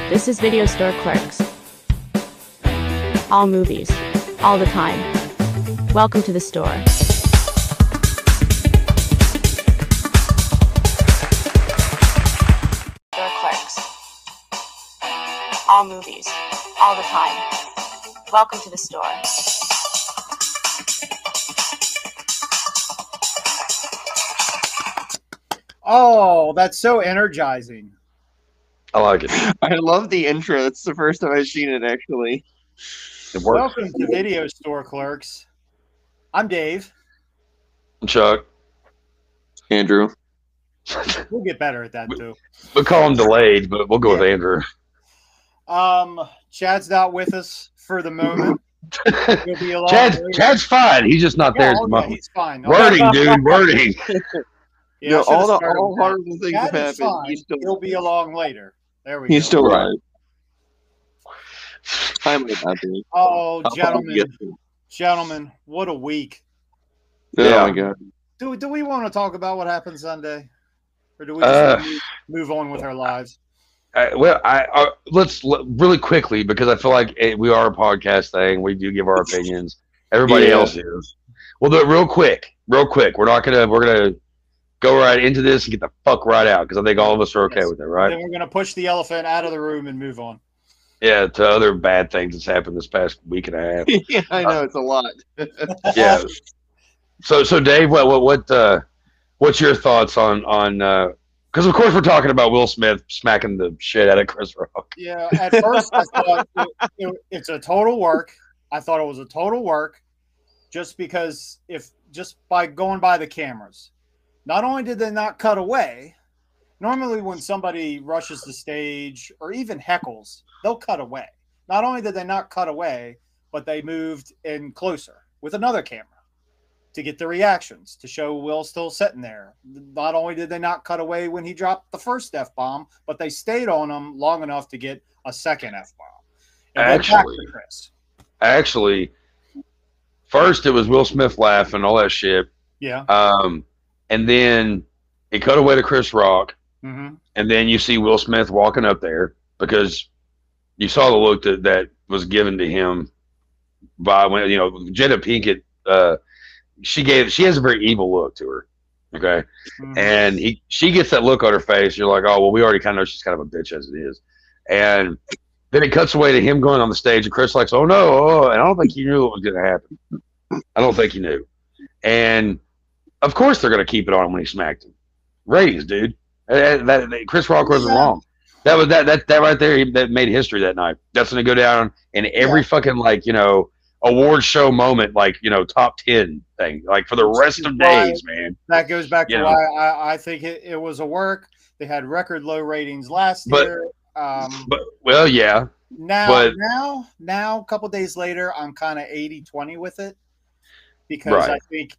This is Video Store Clerks. All movies, all the time. Welcome to the store. Store Clerks. All movies, all the time. Welcome to the store. Oh, that's so energizing. I like it. I love the intro. It's the first time I've seen it, actually. It works. Welcome to Video Store Clerks. I'm Dave. Chuck. Andrew. We'll get better at that too. We'll call him delayed, but we'll go with Andrew. Chad's not with us for the moment. He'll be along Chad's fine. He's just not there at the moment. He's fine. Wording, dude, wording. Yeah, No, I should've all started with that. horrible things have Chad is happened. fine. He'll be along later. There we go. He's still right. I'm happy. Oh, gentlemen, what a week. Oh my god. Do we want to talk about what happened Sunday? Or do we just move on with our lives? Let's really quickly, because I feel like we are a podcast thing. We do give our opinions. Everybody else is. We'll do it real quick. We're gonna go right into this and get the fuck right out, because I think all of us are okay with it, right? Then we're gonna push the elephant out of the room and move on. Yeah, to other bad things that's happened this past week and a half. Yeah, I know it's a lot. Yeah. So Dave, what's your thoughts on because of course we're talking about Will Smith smacking the shit out of Chris Rock. Yeah, at first I thought it's a total work. I thought it was a total work, just because just by going by the cameras. Not only did they not cut away, normally when somebody rushes the stage or even heckles, they'll cut away. Not only did they not cut away, but they moved in closer with another camera to get the reactions, to show Will still sitting there. Not only did they not cut away when he dropped the first F-bomb, but they stayed on him long enough to get a second F-bomb. Actually, first it was Will Smith laughing, all that shit. Yeah. And then it cut away to Chris Rock. Mm-hmm. And then you see Will Smith walking up there, because you saw the look that was given to him by Jada Pinkett. She has a very evil look to her. Okay. Mm-hmm. And she gets that look on her face. You're like, oh, well, we already kind of know she's kind of a bitch as it is. And then it cuts away to him going on the stage, and Chris like, oh no. And I don't think he knew what was going to happen. I don't think he knew. And of course they're going to keep it on when he smacked him. Ratings, dude. That Chris Rock wasn't wrong. That was that right there that made history that night. That's going to go down in every fucking award show moment, top 10 thing, for the rest of days, man. That goes back to why I think it was a work. They had record low ratings last year. Yeah. Now, a couple days later, I'm kind of 80-20 with it, because I think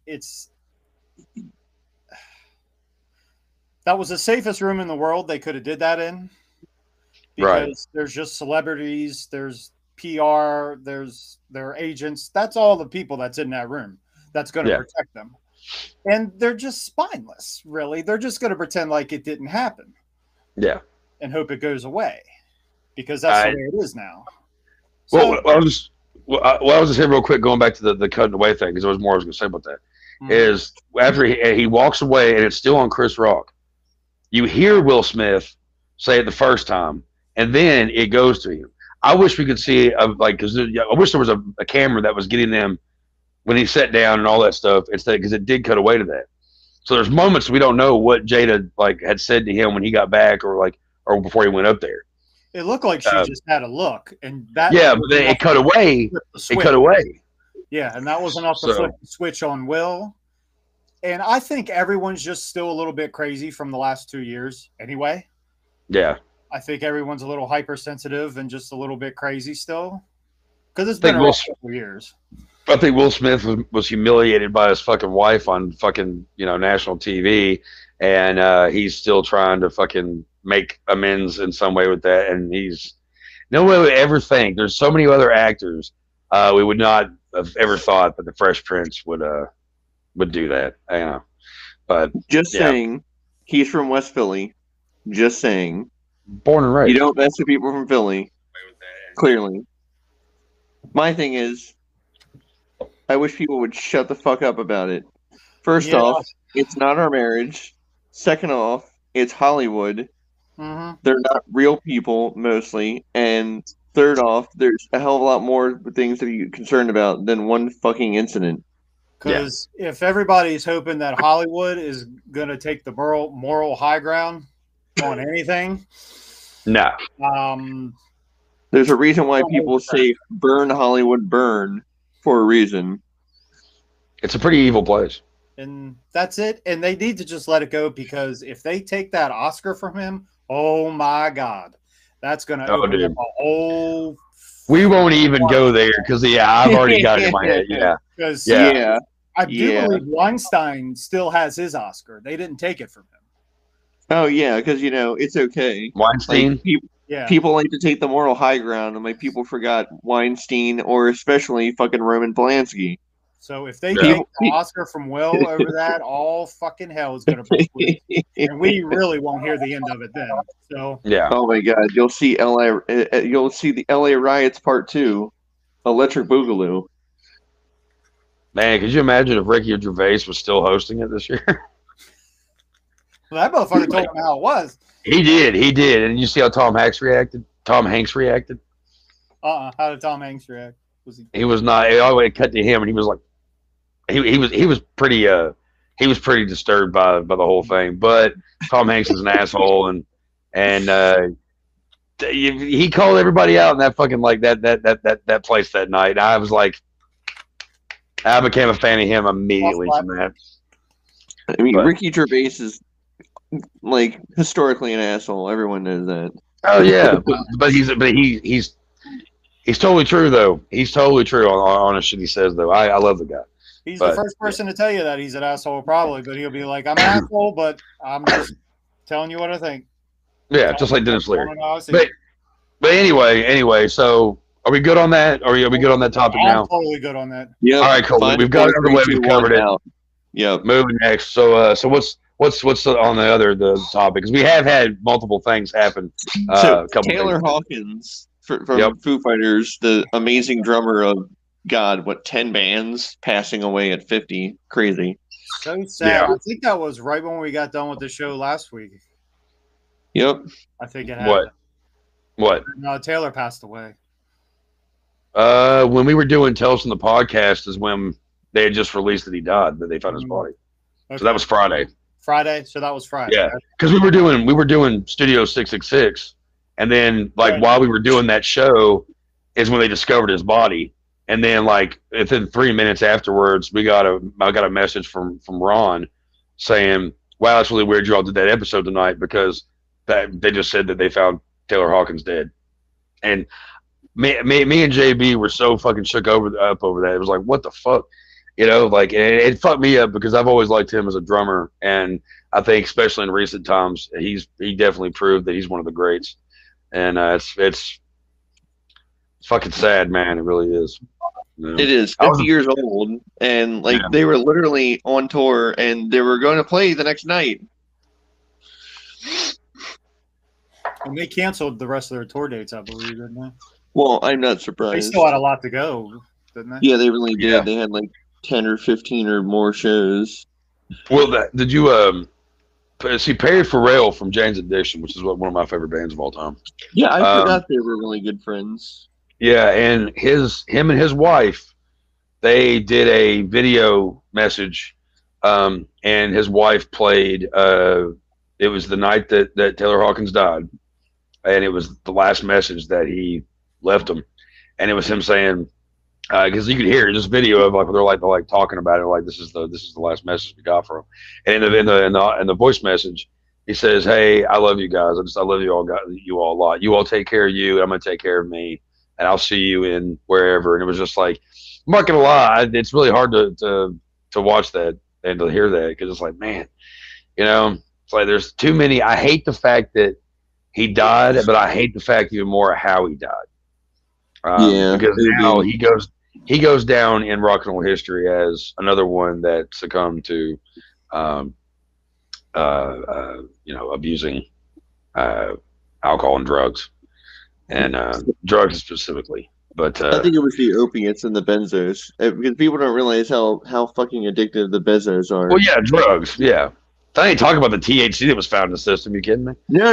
that was the safest room in the world they could have did that in, because there's just celebrities, there's PR, there's their agents. That's all the people that's in that room that's going to protect them. And they're just spineless, really. They're just going to pretend like it didn't happen. Yeah. And hope it goes away, because that's the way it is now. So, I was just here real quick, going back to the cutting away thing, because there was more I was going to say about that. Mm-hmm. Is after he walks away and it's still on Chris Rock, you hear Will Smith say it the first time, and then it goes to him. I wish we could see because I wish there was a camera that was getting them when he sat down and all that stuff, instead, because it did cut away to that. So there's moments we don't know what Jada had said to him when he got back, or before he went up there. It looked like she just had a look, and that but then it cut away. It cut away. Yeah, and that was enough to flip the switch on Will. And I think everyone's just still a little bit crazy from the last 2 years anyway. Yeah. I think everyone's a little hypersensitive and just a little bit crazy still, because it's been a couple years. I think Will Smith was humiliated by his fucking wife on fucking national TV, and he's still trying to fucking make amends in some way with that. And he's no way would ever think there's so many other actors we would not have ever thought that the Fresh Prince would do that. I know, but just saying, he's from West Philly. Just saying. Born and raised. You don't mess with people from Philly. Clearly. My thing is, I wish people would shut the fuck up about it. First Yeah. off, it's not our marriage. Second off, it's Hollywood. Mm-hmm. They're not real people, mostly. And third off, there's a hell of a lot more things to be concerned about than one fucking incident. Because if everybody's hoping that Hollywood is going to take the moral high ground on anything, No. There's a reason why people say burn Hollywood, burn, for a reason. It's a pretty evil place. and that's it. And they need to just let it go, because if they take that Oscar from him, oh my God, that's going to open up a whole. We won't even go there because I've already got it in my head. Yeah. Because Yeah. I do believe Weinstein still has his Oscar. They didn't take it from him. Oh yeah, because it's okay. Weinstein. Like, people like to take the moral high ground, and like people forgot Weinstein, or especially fucking Roman Polanski. So if they take the Oscar from Will over that, all fucking hell is going to break loose. And we really won't hear the end of it then. So Yeah. Oh my God, you'll see the LA riots part 2, Electric Boogaloo. Man, could you imagine if Ricky Gervais was still hosting it this year? that motherfucker told him how it was. He did. And you see how Tom Hanks reacted? How How did Tom Hanks react? He was not. It always cut to him, and he was like, he was pretty disturbed by the whole thing. But Tom Hanks is an asshole, and he called everybody out in that fucking that place that night. And I was like, I became a fan of him immediately from that. I mean, Ricky Gervais is like historically an asshole. Everyone knows that. Oh yeah, but he's totally true though. He's totally true on the shit he says though. I love the guy. He's the first person to tell you that he's an asshole, probably, but he'll be like, "I'm an asshole, but I'm just telling you what I think." Yeah, just like Dennis Leary. But anyway, so are we good on that? Are we good on that topic now? I'm totally good on that. Yeah. All right, cool. We've got it out of the way. We've covered it. Yeah. Moving next. So what's on the topic? Because we have had multiple things happen. Taylor Hawkins from Foo Fighters, the amazing drummer of 10 bands, passing away at 50. Crazy. So sad. Yeah. I think that was right when we got done with the show last week. Yep. I think it happened. What? No, Taylor passed away. When we were doing Tales from the Podcast is when they had just released that he died, that they found his body. Okay. So that was Friday. So that was Friday. Yeah, because we were doing Studio 666, and then while we were doing that show is when they discovered his body, and then within 3 minutes afterwards, I got a message from Ron saying, "Wow, it's really weird you all did that episode tonight because they just said that they found Taylor Hawkins dead," and me and JB were so fucking shook up over that. It was like, what the fuck? It fucked me up because I've always liked him as a drummer, and I think especially in recent times, he definitely proved that he's one of the greats. And it's fucking sad, man. It really is. It is 50 years old, and they were literally on tour, and they were going to play the next night. And they canceled the rest of their tour dates, I believe, didn't they? Well, I'm not surprised. They still had a lot to go, didn't they? Yeah, they really did. Yeah. They had 10 or 15 or more shows. Well, did you see Perry Farrell from Jane's Addiction, which is one of my favorite bands of all time? Yeah, I forgot they were really good friends. Yeah, and him and his wife, they did a video message, and his wife played. It was the night that Taylor Hawkins died, and it was the last message that he left him, and it was him saying, because you could hear this video of they're talking about it, this is the last message we got from him, and in the voice message he says, "Hey, I love you guys. I love you all a lot. You all take care of you, and I'm gonna take care of me, and I'll see you in wherever." And it was just I'm not gonna lie, it's really hard to watch that and to hear that, because it's man, it's there's too many. I hate the fact that he died, but I hate the fact even more how he died. Because now he goes down in rock and roll history as another one that succumbed to, abusing alcohol and drugs, and drugs specifically. But I think it was the opiates and the benzos, because people don't realize how fucking addictive the benzos are. well, yeah, drugs, yeah. I ain't talking about the THC that was found in the system. You kidding me? No.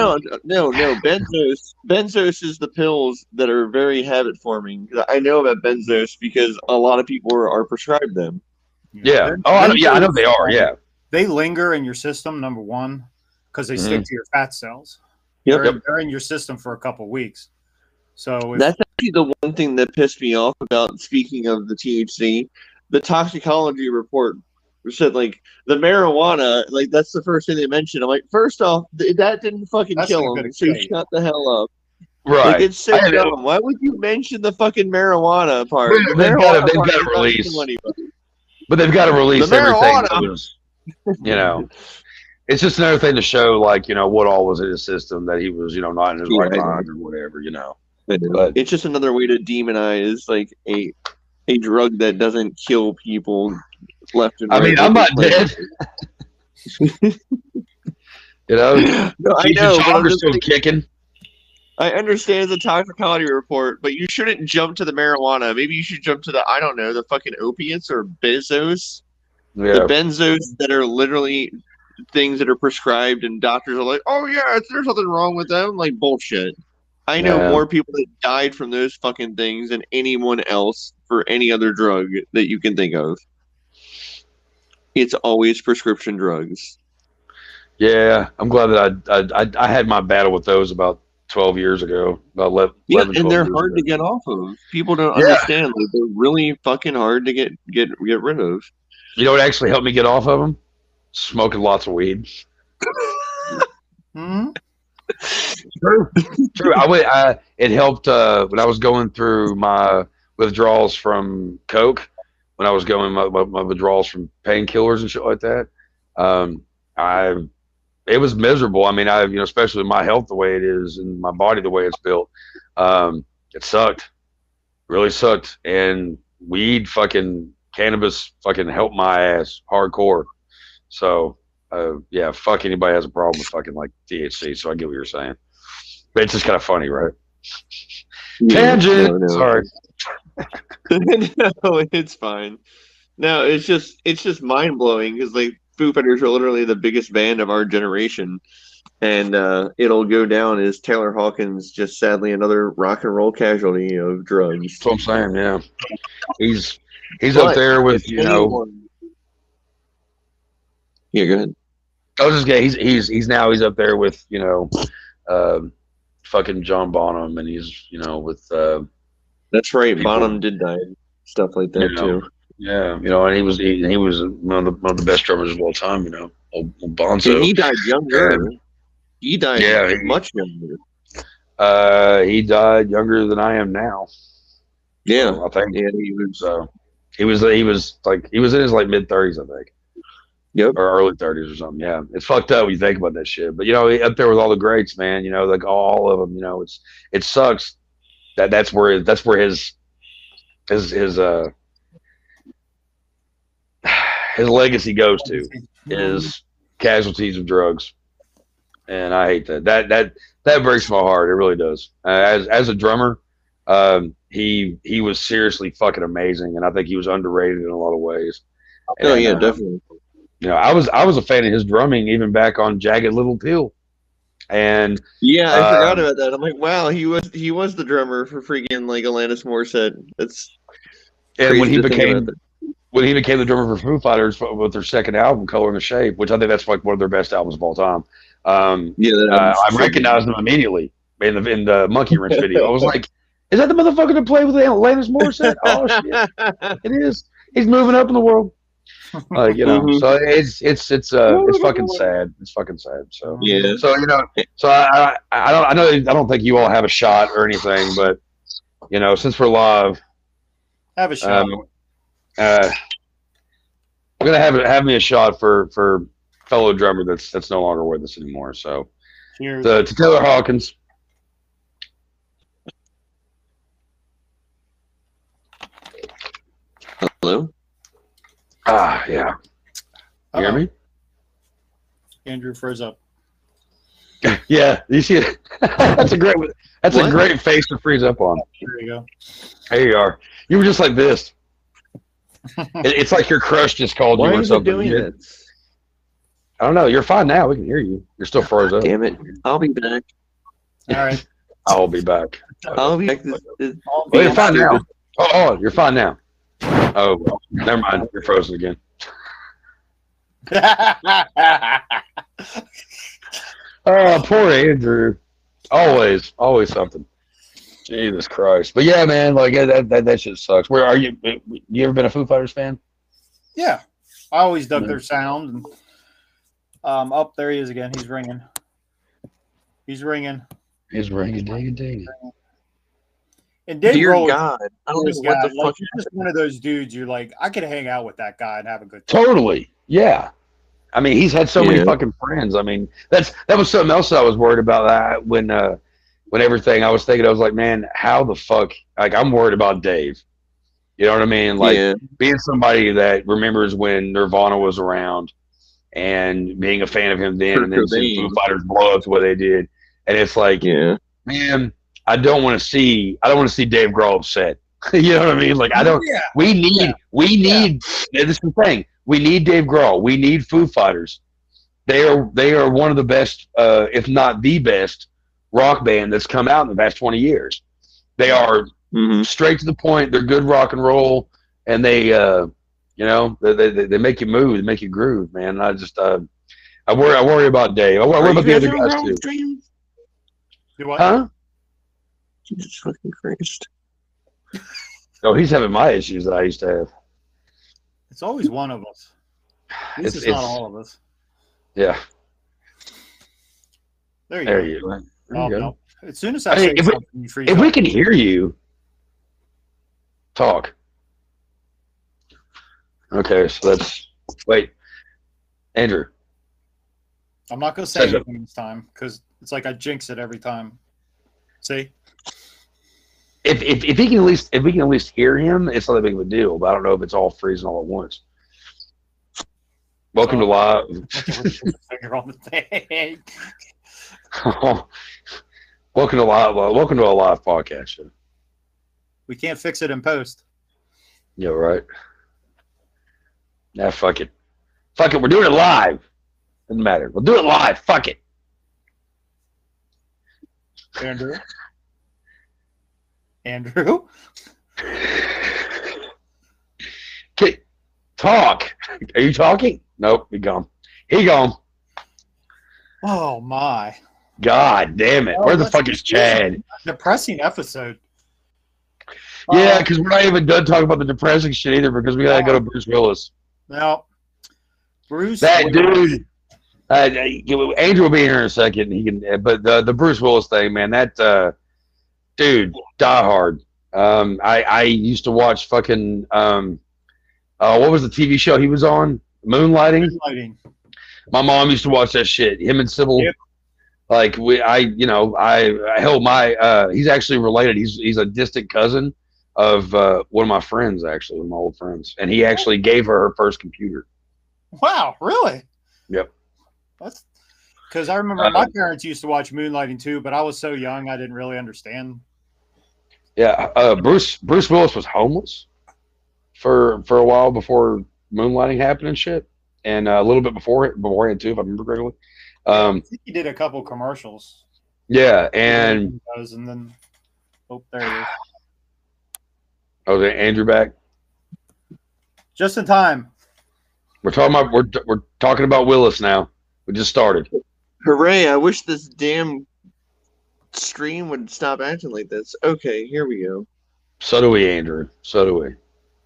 Benzos is the pills that are very habit forming. I know about benzos because a lot of people are prescribed them. Yeah. I know they are. Yeah. They linger in your system, number one, because they stick to your fat cells. Yep. They're in your system for a couple weeks. So that's actually the one thing that pissed me off about, speaking of the THC, the toxicology report said, like, the marijuana, like, that's the first thing they mentioned. I'm like, first off, that didn't fucking kill him, so shut the hell up. Right. Like, it's so dumb. Why would you mention the fucking marijuana part? They've got to release. But they've got to release everything. You know, it's just another thing to show, like, you know, what all was in his system, that he was, you know, not in his right mind or whatever, you know. But it's just another way to demonize, like, a drug that doesn't kill people left and right. I mean, I'm not dead. You know, no, I know, but I'm still kicking. I understand the toxicology report, but you shouldn't jump to the marijuana. Maybe you should jump to the, I don't know, the fucking opiates or benzos. Yeah. The benzos that are literally things that are prescribed, and doctors are like, oh yeah, there's nothing wrong with them. Like, bullshit. I know more people that died from those fucking things than anyone else for any other drug that you can think of. It's always prescription drugs. Yeah, I'm glad that I had my battle with those about 12 years ago. About 11, and they're hard to get off of. People don't understand. Like, they're really fucking hard to get rid of. You know what actually helped me get off of them? Smoking lots of weed. True. It helped when I was going through my withdrawals from coke, when I was going my withdrawals from painkillers and shit like that. It was miserable. I mean, especially with my health the way it is and my body the way it's built, it sucked. Really sucked. And weed, cannabis, helped my ass hardcore. So. Yeah, fuck anybody has a problem with fucking like THC, so I get what you're saying. But it's just kind of funny, right? Tangent. No. Sorry. No, it's fine. No, it's just mind blowing because, like, Foo Fighters are literally the biggest band of our generation, and it'll go down as Taylor Hawkins, just sadly another rock and roll casualty of drugs. That's what I'm saying. Yeah, he's up there with Yeah, go ahead. I was just gay. He's up there with fucking John Bonham, and he's with. That's right. People. Bonham did die, stuff like that too. Yeah, and he was one of the best drummers of all time. Old Bonzo. And he died younger. He died much younger. He died younger than I am now. Yeah, so I think. Yeah, he was in his like mid-30s, I think. Yep. Or early 30s or something. Yeah, it's fucked up when you think about that shit. But up there with all the greats, man. Like all of them. It sucks. That's where his legacy goes to, is casualties of drugs, and I hate that. That breaks my heart. It really does. As a drummer, he was seriously fucking amazing, and I think he was underrated in a lot of ways. Oh yeah, definitely. I was a fan of his drumming even back on Jagged Little Pill, and I forgot about that. I'm like, wow, he was the drummer for freaking like Alanis Morissette. And when he became the drummer for Foo Fighters with their second album, Color and the Shape, which I think that's like one of their best albums of all time. I recognized him immediately in the Monkey Wrench video. I was like, is that the motherfucker that played with Alanis Morissette? Oh shit, it is. He's moving up in the world. Mm-hmm. So it's fucking sad. It's fucking sad. So yeah. So I don't think you all have a shot or anything, but since we're live, have a shot. I'm gonna have me a shot for fellow drummer that's no longer with us anymore. So cheers to Taylor Hawkins. Hello. Yeah. You hear me? Andrew froze up. Yeah, you see it. That's a great. That's What? a great face to freeze up on. There you go. There you are. You were just like this. It's like your crush just called Why you or is it something. doing this? I don't know. You're fine now. We can hear you. You're still froze up. Damn it! I'll be back. All right. I'll be back. I'll be back. Oh, you're fine now. Oh, you're fine now. Oh, well, never mind. You're frozen again. Oh, poor Andrew. Always something. Jesus Christ. But yeah, man, like that shit sucks. Where are you? You ever been a Foo Fighters fan? Yeah, I always dug their sound. And, up there he is again. He's ringing. He's ringing. He's ringing, ding. And Dave Dear Grohl, God, I don't know this what guy, the like, fuck. he's just one of those dudes. You're like, I could hang out with that guy and have a good time. Totally. Yeah. I mean, he's had so many fucking friends. I mean, that was something else that I was worried about that when everything I was thinking, I was like, man, how the fuck? Like, I'm worried about Dave. You know what I mean? Like being somebody that remembers when Nirvana was around and being a fan of him then, and then seeing Foo Fighters blow up to what they did, and it's like, man, I don't want to see Dave Grohl upset. You know what I mean? Like, I don't. Yeah. We need. This is the thing. We need Dave Grohl. We need Foo Fighters. They are one of the best, if not the best, rock band that's come out in the past 20 years. They are straight to the point. They're good rock and roll, and they make you move, they make you groove, man. I just I worry about Dave. I worry about the other guys too. Do what? Huh? Jesus fucking Christ. Oh, he's having my issues that I used to have. It's always one of us. It's not all of us. Yeah. There you go. There you go. No. As soon as I say something, you freeze if up. we can hear you, talk. Okay, so wait, Andrew. I'm not going to say anything this time because it's like I jinx it every time. See? If we can at least hear him, it's not that big of a deal. But I don't know if it's all freezing all at once. Welcome to live. Finger on the thing. Welcome to live. Welcome to a live podcast show. We can't fix it in post. Yeah, right. Nah, fuck it. Fuck it. We're doing it live. Doesn't matter. We'll do it live. Fuck it. Andrew? Okay. Talk. Are you talking? Nope. He gone. Oh, my. God damn it. Where the fuck is Chad? Depressing episode. Yeah, because we're not even done talking about the depressing shit either because we got to go to Bruce Willis. Now, Bruce. That dude. Andrew will be here in a second. He can, but the Bruce Willis thing, man, that dude, Die Hard. I used to watch fucking what was the TV show he was on? Moonlighting. My mom used to watch that shit. Him and Sybil. Yep. Like I held my. He's actually related. He's a distant cousin of one of my friends, actually, one of my old friends, and he actually gave her first computer. Wow, really? Yep. That's because I remember my parents used to watch Moonlighting too, but I was so young I didn't really understand. Yeah, Bruce Willis was homeless for a while before Moonlighting happened and shit, and a little bit beforehand too, if I remember correctly. I think he did a couple commercials. Yeah, and then there it is. Oh, is Andrew back? Just in time. We're talking about Willis now. We just started. Hooray! I wish this damn stream would stop acting like this. Okay, here we go. So do we, Andrew. So do we.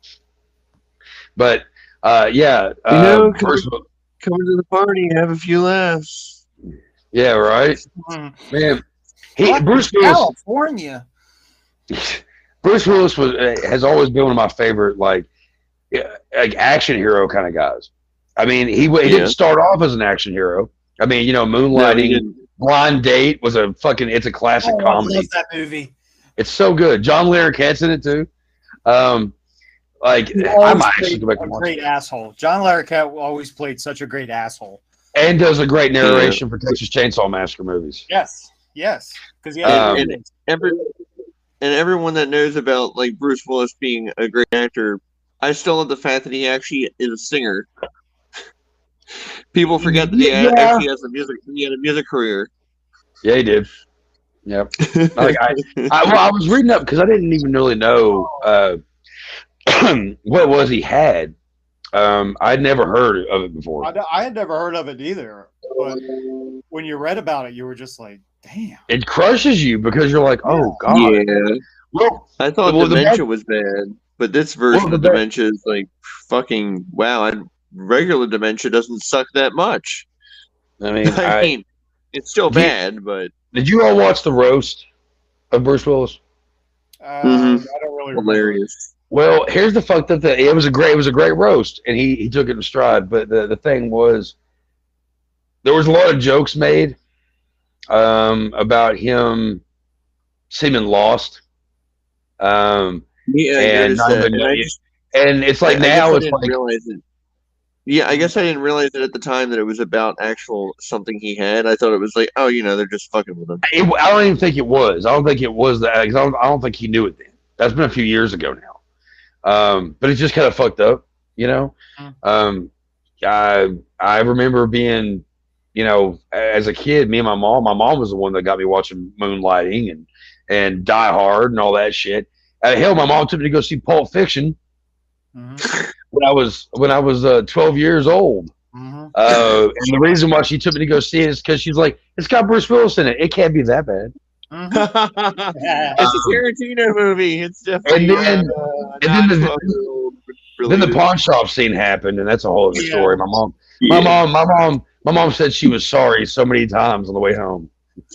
But yeah, come to the party, have a few laughs. Yeah, right, man. Bruce Willis, California. Bruce Willis has always been one of my favorite like action hero kind of guys. I mean, he didn't start off as an action hero. I mean, Moonlighting, Blind Date was it's a classic comedy. I love that movie. It's so good. John Larroquette's in it too. I might actually go back and watch great asshole. John Larroquette always played such a great asshole. And does a great narration for Texas Chainsaw Massacre movies. Yes, because and everyone that knows about like Bruce Willis being a great actor, I still love the fact that he actually is a singer. People forget that he actually has he had a music career. Yeah, he did. Yep. I was reading up because I didn't even really know what it was he had. I'd never heard of it before. I had never heard of it either. But when you read about it, you were just like, damn. It crushes you because you're like, oh, God. Yeah. Well, I thought Dementia was bad, but this version of Dementia is like, fucking, wow. Regular Dementia doesn't suck that much. I mean, it's still bad, but... Did you all watch the roast of Bruce Willis? I don't really remember. Hilarious. Well, here's the fucked up thing. It was a great roast, and he took it in stride. But the thing was, there was a lot of jokes made about him seeming lost. And it's like now it's like. Yeah, I guess I didn't realize it at the time that it was about something he had. I thought it was like, oh, they're just fucking with him. I don't even think it was. I don't think it was that. I don't think he knew it then. That's been a few years ago now. But it's just kind of fucked up, I remember being, as a kid, me and my mom was the one that got me watching Moonlighting and Die Hard and all that shit. Hell, my mom took me to go see Pulp Fiction. Mm-hmm. When I was 12 years old, and the reason why she took me to go see it is because she's like, it's got Bruce Willis in it. It can't be that bad. It's a Tarantino movie. It's definitely. Then the pawn shop scene happened, and that's a whole other story. My mom said she was sorry so many times on the way home.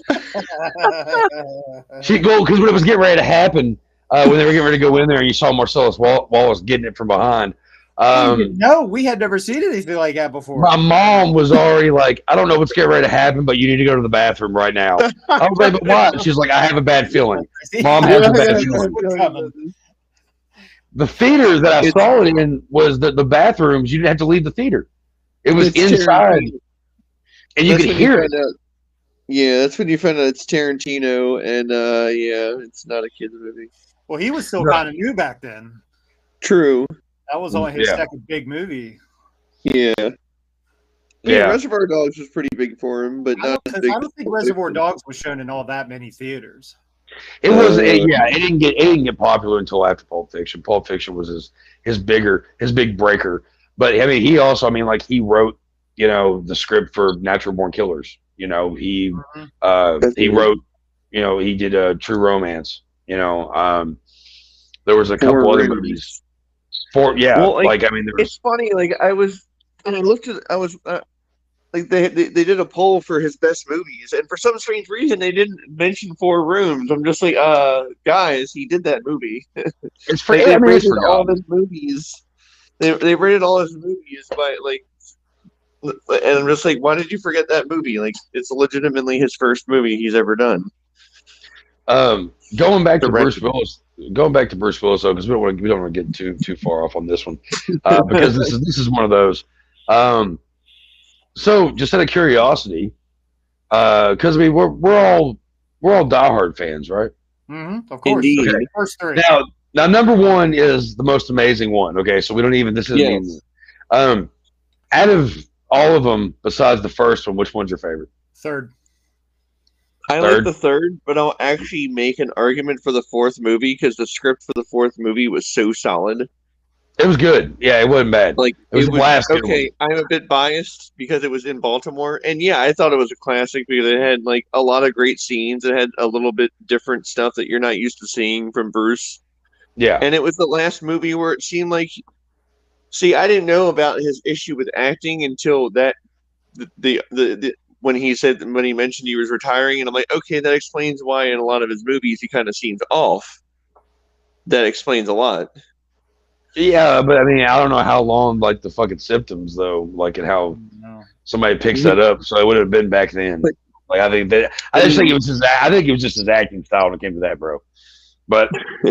Because when it was getting ready to happen, when they were getting ready to go in there, and you saw Marcellus Wallace getting it from behind. No, we had never seen anything like that before. My mom was already like, I don't know what's getting ready to happen, but you need to go to the bathroom right now. I was like, but what? She's like, I have a bad feeling. Mom has a bad feeling. The theater that I saw it in was the bathrooms. You didn't have to leave the theater. It was inside. And you could hear it. Yeah, that's when you find out it's Tarantino, and it's not a kid's movie. Well, he was still kind of new back then. True. That was only his second big movie. Yeah. Reservoir Dogs was pretty big for him, but I don't think Reservoir Dogs was shown in all that many theaters. It was, it didn't get popular until after Pulp Fiction. Pulp Fiction was his big breaker. But I mean, he also, he wrote, the script for Natural Born Killers. He wrote, he did True Romance. There was a couple other movies. It's funny. They did a poll for his best movies, and for some strange reason, they didn't mention Four Rooms. I'm just like, guys, he did that movie. It's for they rated all his movies. They rated all his movies by and I'm just like, why did you forget that movie? Like, it's legitimately his first movie he's ever done. Going back to Bruce Willis, though, because we don't want to get too far off on this one, because this is one of those. So just out of curiosity, because we're all Die Hard fans, right? Mm-hmm, of course. Indeed. Okay, first three. Now number one is the most amazing one. Okay, so we don't even. This isn't even. Out of all of them, besides the first one, which one's your favorite? Third. I like the third, but I'll actually make an argument for the fourth movie because the script for the fourth movie was so solid. It was good. Yeah, it wasn't bad. It was last. Okay, I'm a bit biased because it was in Baltimore, and I thought it was a classic because it had a lot of great scenes. It had a little bit different stuff that you're not used to seeing from Bruce. Yeah, and it was the last movie where it seemed like. See, I didn't know about his issue with acting until when he mentioned he was retiring, and I'm like, okay, that explains why in a lot of his movies he kind of seems off. That explains a lot. Yeah, but I don't know how long the fucking symptoms though, and how somebody picks that up. So it would have been back then. I think it was just his acting style when it came to that, bro. But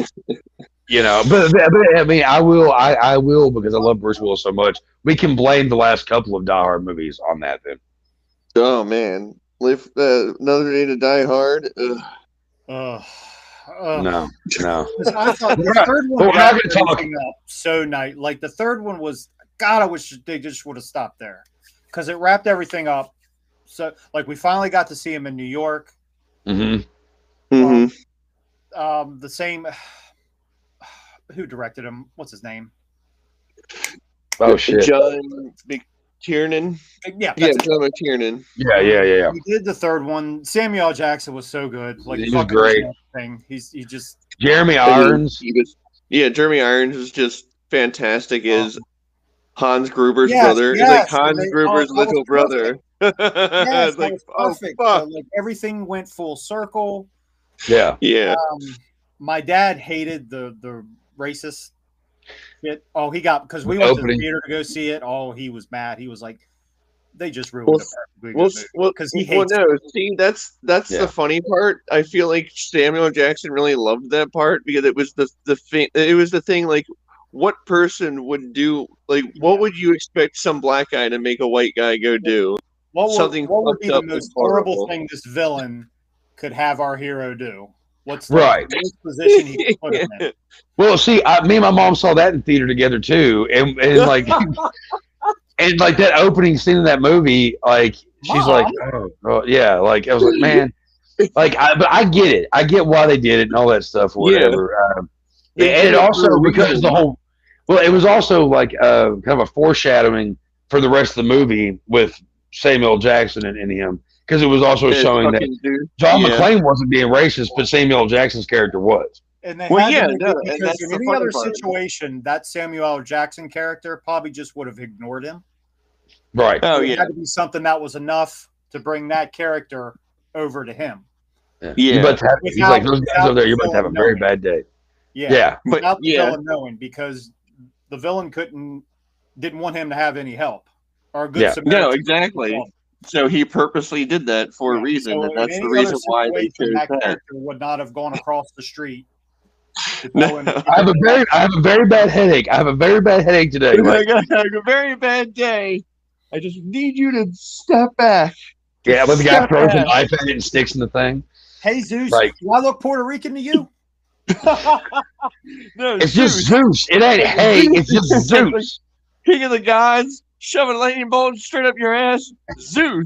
I will because I love Bruce Willis so much. We can blame the last couple of Die Hard movies on that then. Oh man, live another day to die hard. No. I thought the third one wrapped everything up so nice. Like the third one was, God, I wish they just would have stopped there because it wrapped everything up. So, like, we finally got to see him in New York. Mm-hmm. The same. Who directed him? What's his name? Oh shit, John McTiernan. Yeah, John McTiernan. Yeah. He did the third one. Samuel L. Jackson was so good. Like, he was great. He just Jeremy Irons. Jeremy Irons is just fantastic. Is Hans Gruber's brother? He's like Hans Gruber's little brother. Yes, like, perfect. Like everything went full circle. Yeah. My dad hated the racist shit. Oh, he got because we went to the theater to go see it. Oh, he was mad. He was like, they just ruined it because he hates. Well, no, see, that's the funny part. I feel like Samuel Jackson really loved that part because it was the thing. Like, what person would do? Like, what would you expect some black guy to make a white guy go do? What would be the most horrible thing this villain could have our hero do? What's the worst position he could put him in? Well, see, me and my mom saw that in theater together too, and like, and like that opening scene in that movie, like she's like, oh, yeah, like I was like, man, like, but I get it, I get why they did it and all that stuff, or whatever. And it also because the whole, well, it was also like kind of a foreshadowing for the rest of the movie with Samuel Jackson and him. Because it was also showing that John McClane wasn't being racist, but Samuel L. Jackson's character was. And they because in any other situation, that Samuel L. Jackson character probably just would have ignored him. Right. Oh, yeah. It had to be something that was enough to bring that character over to him. Yeah. He's like, those guys over there, you're about to have a very bad day. Yeah. Without the villain knowing, because the villain didn't want him to have any help. Or a good Samaritan. No, exactly. So he purposely did that for a reason, and that's the reason why they chose that. Character would not have gone across the street. I have a very bad headache. I have a very bad headache today. Like, I have a very bad day. I just need you to step back. Yeah, but the guy throws an iPad and sticks in the thing. Hey Zeus, do I look Puerto Rican to you? No, it's just Zeus. It ain't hey, it's just Zeus. King of the gods. Shoving lightning bolt straight up your ass, Zeus.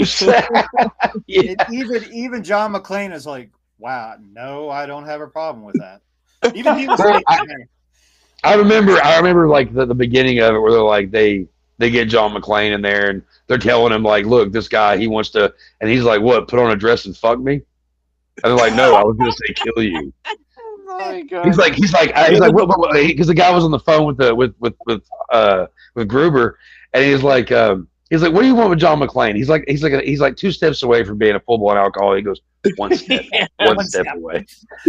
Even John McClane is like, wow, no, I don't have a problem with that. Even he was I remember like the beginning of it where they're like they get John McClane in there and they're telling him like, look, this guy he wants to, and he's like, what? Put on a dress and fuck me? And they're like, no, I was gonna say kill you. Oh my God. He's like, what? Because the guy was on the phone with Gruber. And he's like, what do you want with John McClane? He's like 2 steps away from being a full-blown alcoholic. He goes, one step, one step away.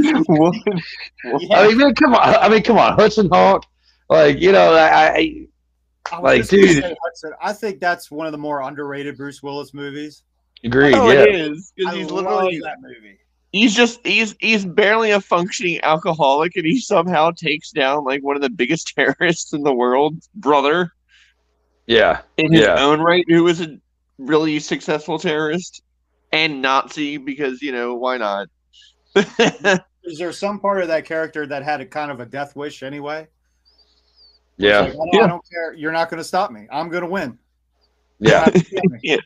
I mean, come on, Hudson Hawk. Like, you know, I dude. I think that's one of the more underrated Bruce Willis movies. Agreed. Oh, yeah. It is. He's literally that movie. He's barely a functioning alcoholic, and he somehow takes down like one of the biggest terrorists in the world, brother. Yeah. In his own right, who was a really successful terrorist and Nazi because, you know, why not? Is there some part of that character that had a kind of a death wish anyway? Yeah. Like, I don't care. You're not going to stop me. I'm going to win. Yeah. Yeah.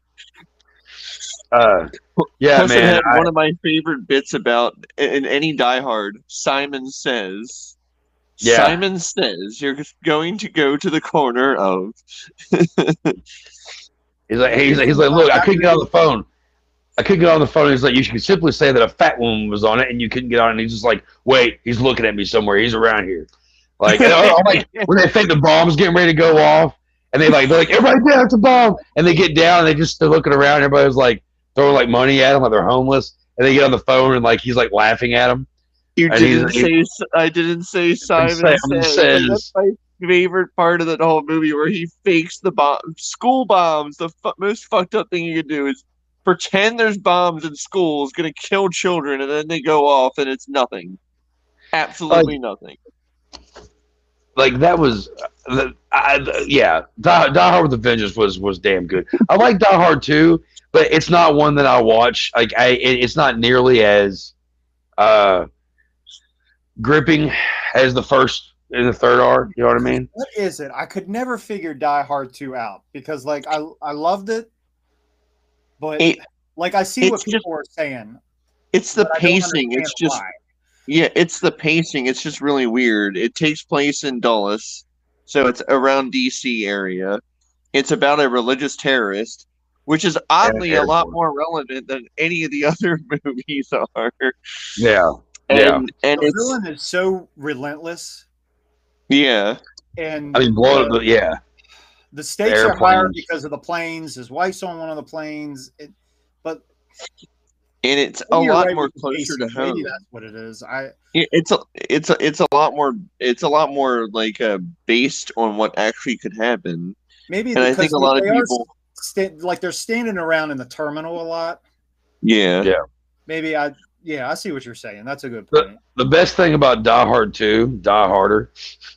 Man. One of my favorite bits about in any Die Hard, Simon Says, you're going to go to the corner of. he's like, look, I couldn't get on the phone. He's like, you should simply say that a fat woman was on it and you couldn't get on it. And he's just like, wait, he's looking at me somewhere. He's around here. Like, when they think the bomb's getting ready to go off, and they're like, everybody down, it's a bomb. And they get down and they're looking around. Everybody's like throwing like money at them, like they're homeless. And they get on the phone and like he's like laughing at them. I didn't say Simon Says. That's my favorite part of the whole movie, where he fakes the school bombs. The most fucked up thing you could do is pretend there's bombs in schools going to kill children, and then they go off and it's nothing. Absolutely nothing. like that was, yeah. Die Hard with a Vengeance was damn good. I like Die Hard 2, but it's not one that I watch. Like it's not nearly as gripping as the first and the third are. You know what I mean? What is it? I could never figure Die Hard 2 out because like I loved it, but like I see what people are saying. It's the pacing. It's just why. Yeah, it's the pacing. It's just really weird. It takes place in Dulles, so it's around DC area. It's about a religious terrorist, which is oddly a lot more relevant than any of the other movies are. Yeah. And the villain is so relentless. Yeah. And I mean, the stakes are higher because of the planes. His wife's on one of the planes. And it's a lot more closer to home. Maybe that's what it is. It's a lot more. It's a lot more like based on what actually could happen. Maybe and I think a lot of people like they're standing around in the terminal a lot. Yeah. Yeah. Maybe I see what you're saying. That's a good point. The best thing about Die Hard 2, Die Harder,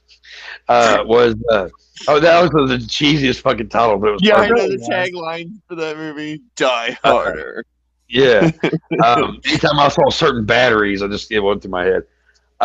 was that was the cheesiest fucking title. But it was I know the tagline for that movie: Die Harder. Yeah. Anytime I saw certain batteries, it went through my head.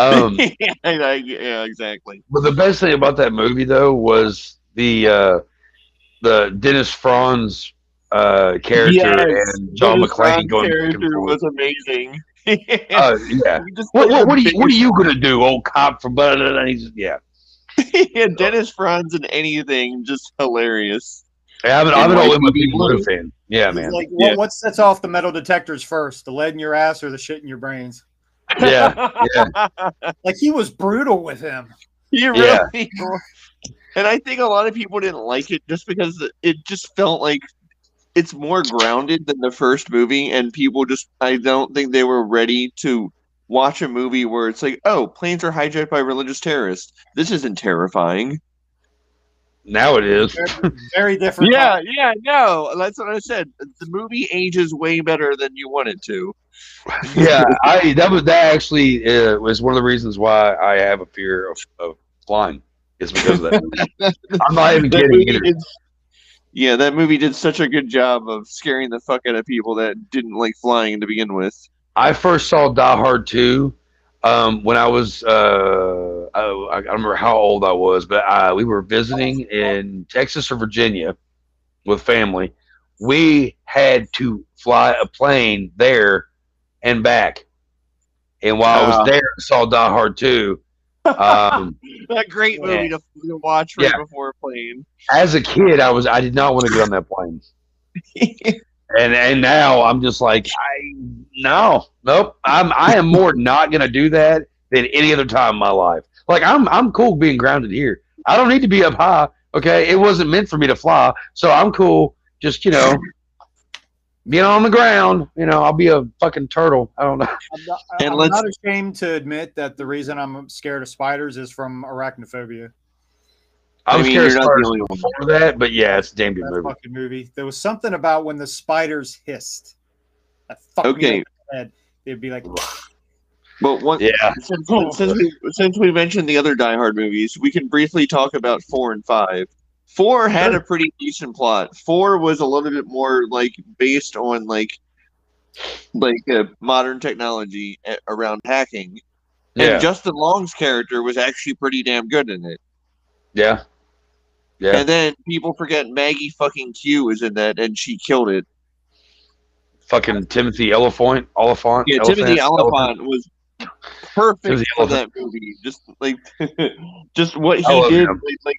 Yeah, exactly. But the best thing about that movie, though, was the Dennis Franz character and John McClane going. Character was amazing. Yeah. What are you gonna do, old cop from? Yeah, Dennis Franz in anything, just hilarious. Yeah, I'm an old MLB Blue fan. Yeah, man. Like, what sets off the metal detectors first? The lead in your ass or the shit in your brains? Yeah. Like he was brutal with him. He really. And I think a lot of people didn't like it just because it just felt like it's more grounded than the first movie, and people I don't think they were ready to watch a movie where it's like, oh, planes are hijacked by religious terrorists. This isn't terrifying. Now it is. Very different. No, that's what I said. The movie ages way better than you want it to. Yeah, that actually was one of the reasons why I have a fear of flying. It's because of that. I'm not even kidding. Yeah, that movie did such a good job of scaring the fuck out of people that didn't like flying to begin with. I first saw Die Hard 2 when I was I don't remember how old I was, but we were visiting in Texas or Virginia with family. We had to fly a plane there and back. And while I was there, I saw Die Hard 2. That great movie to watch before a plane. As a kid, I did not want to get on that plane. And now I'm just like, nope. I am more not gonna do that than any other time in my life. Like I'm cool being grounded here. I don't need to be up high. Okay, it wasn't meant for me to fly, so I'm cool. Just being on the ground. I'll be a fucking turtle. I don't know. I'm not ashamed to admit that the reason I'm scared of spiders is from arachnophobia. I was scared of spiders before that, but yeah, it's a damn good movie. Fucking movie. There was something about when the spiders hissed. That fucked me in the head. They'd be like. But since we mentioned the other Die Hard movies, we can briefly talk about 4 and 5. 4 had a pretty decent plot. 4 was a little bit more like based on like modern technology around hacking. And Justin Long's character was actually pretty damn good in it. Yeah. Yeah. And then people forget Maggie fucking Q was in that, and she killed it. Fucking Timothy Oliphant. Yeah, Timothy Oliphant was perfect for that movie. Just what he did.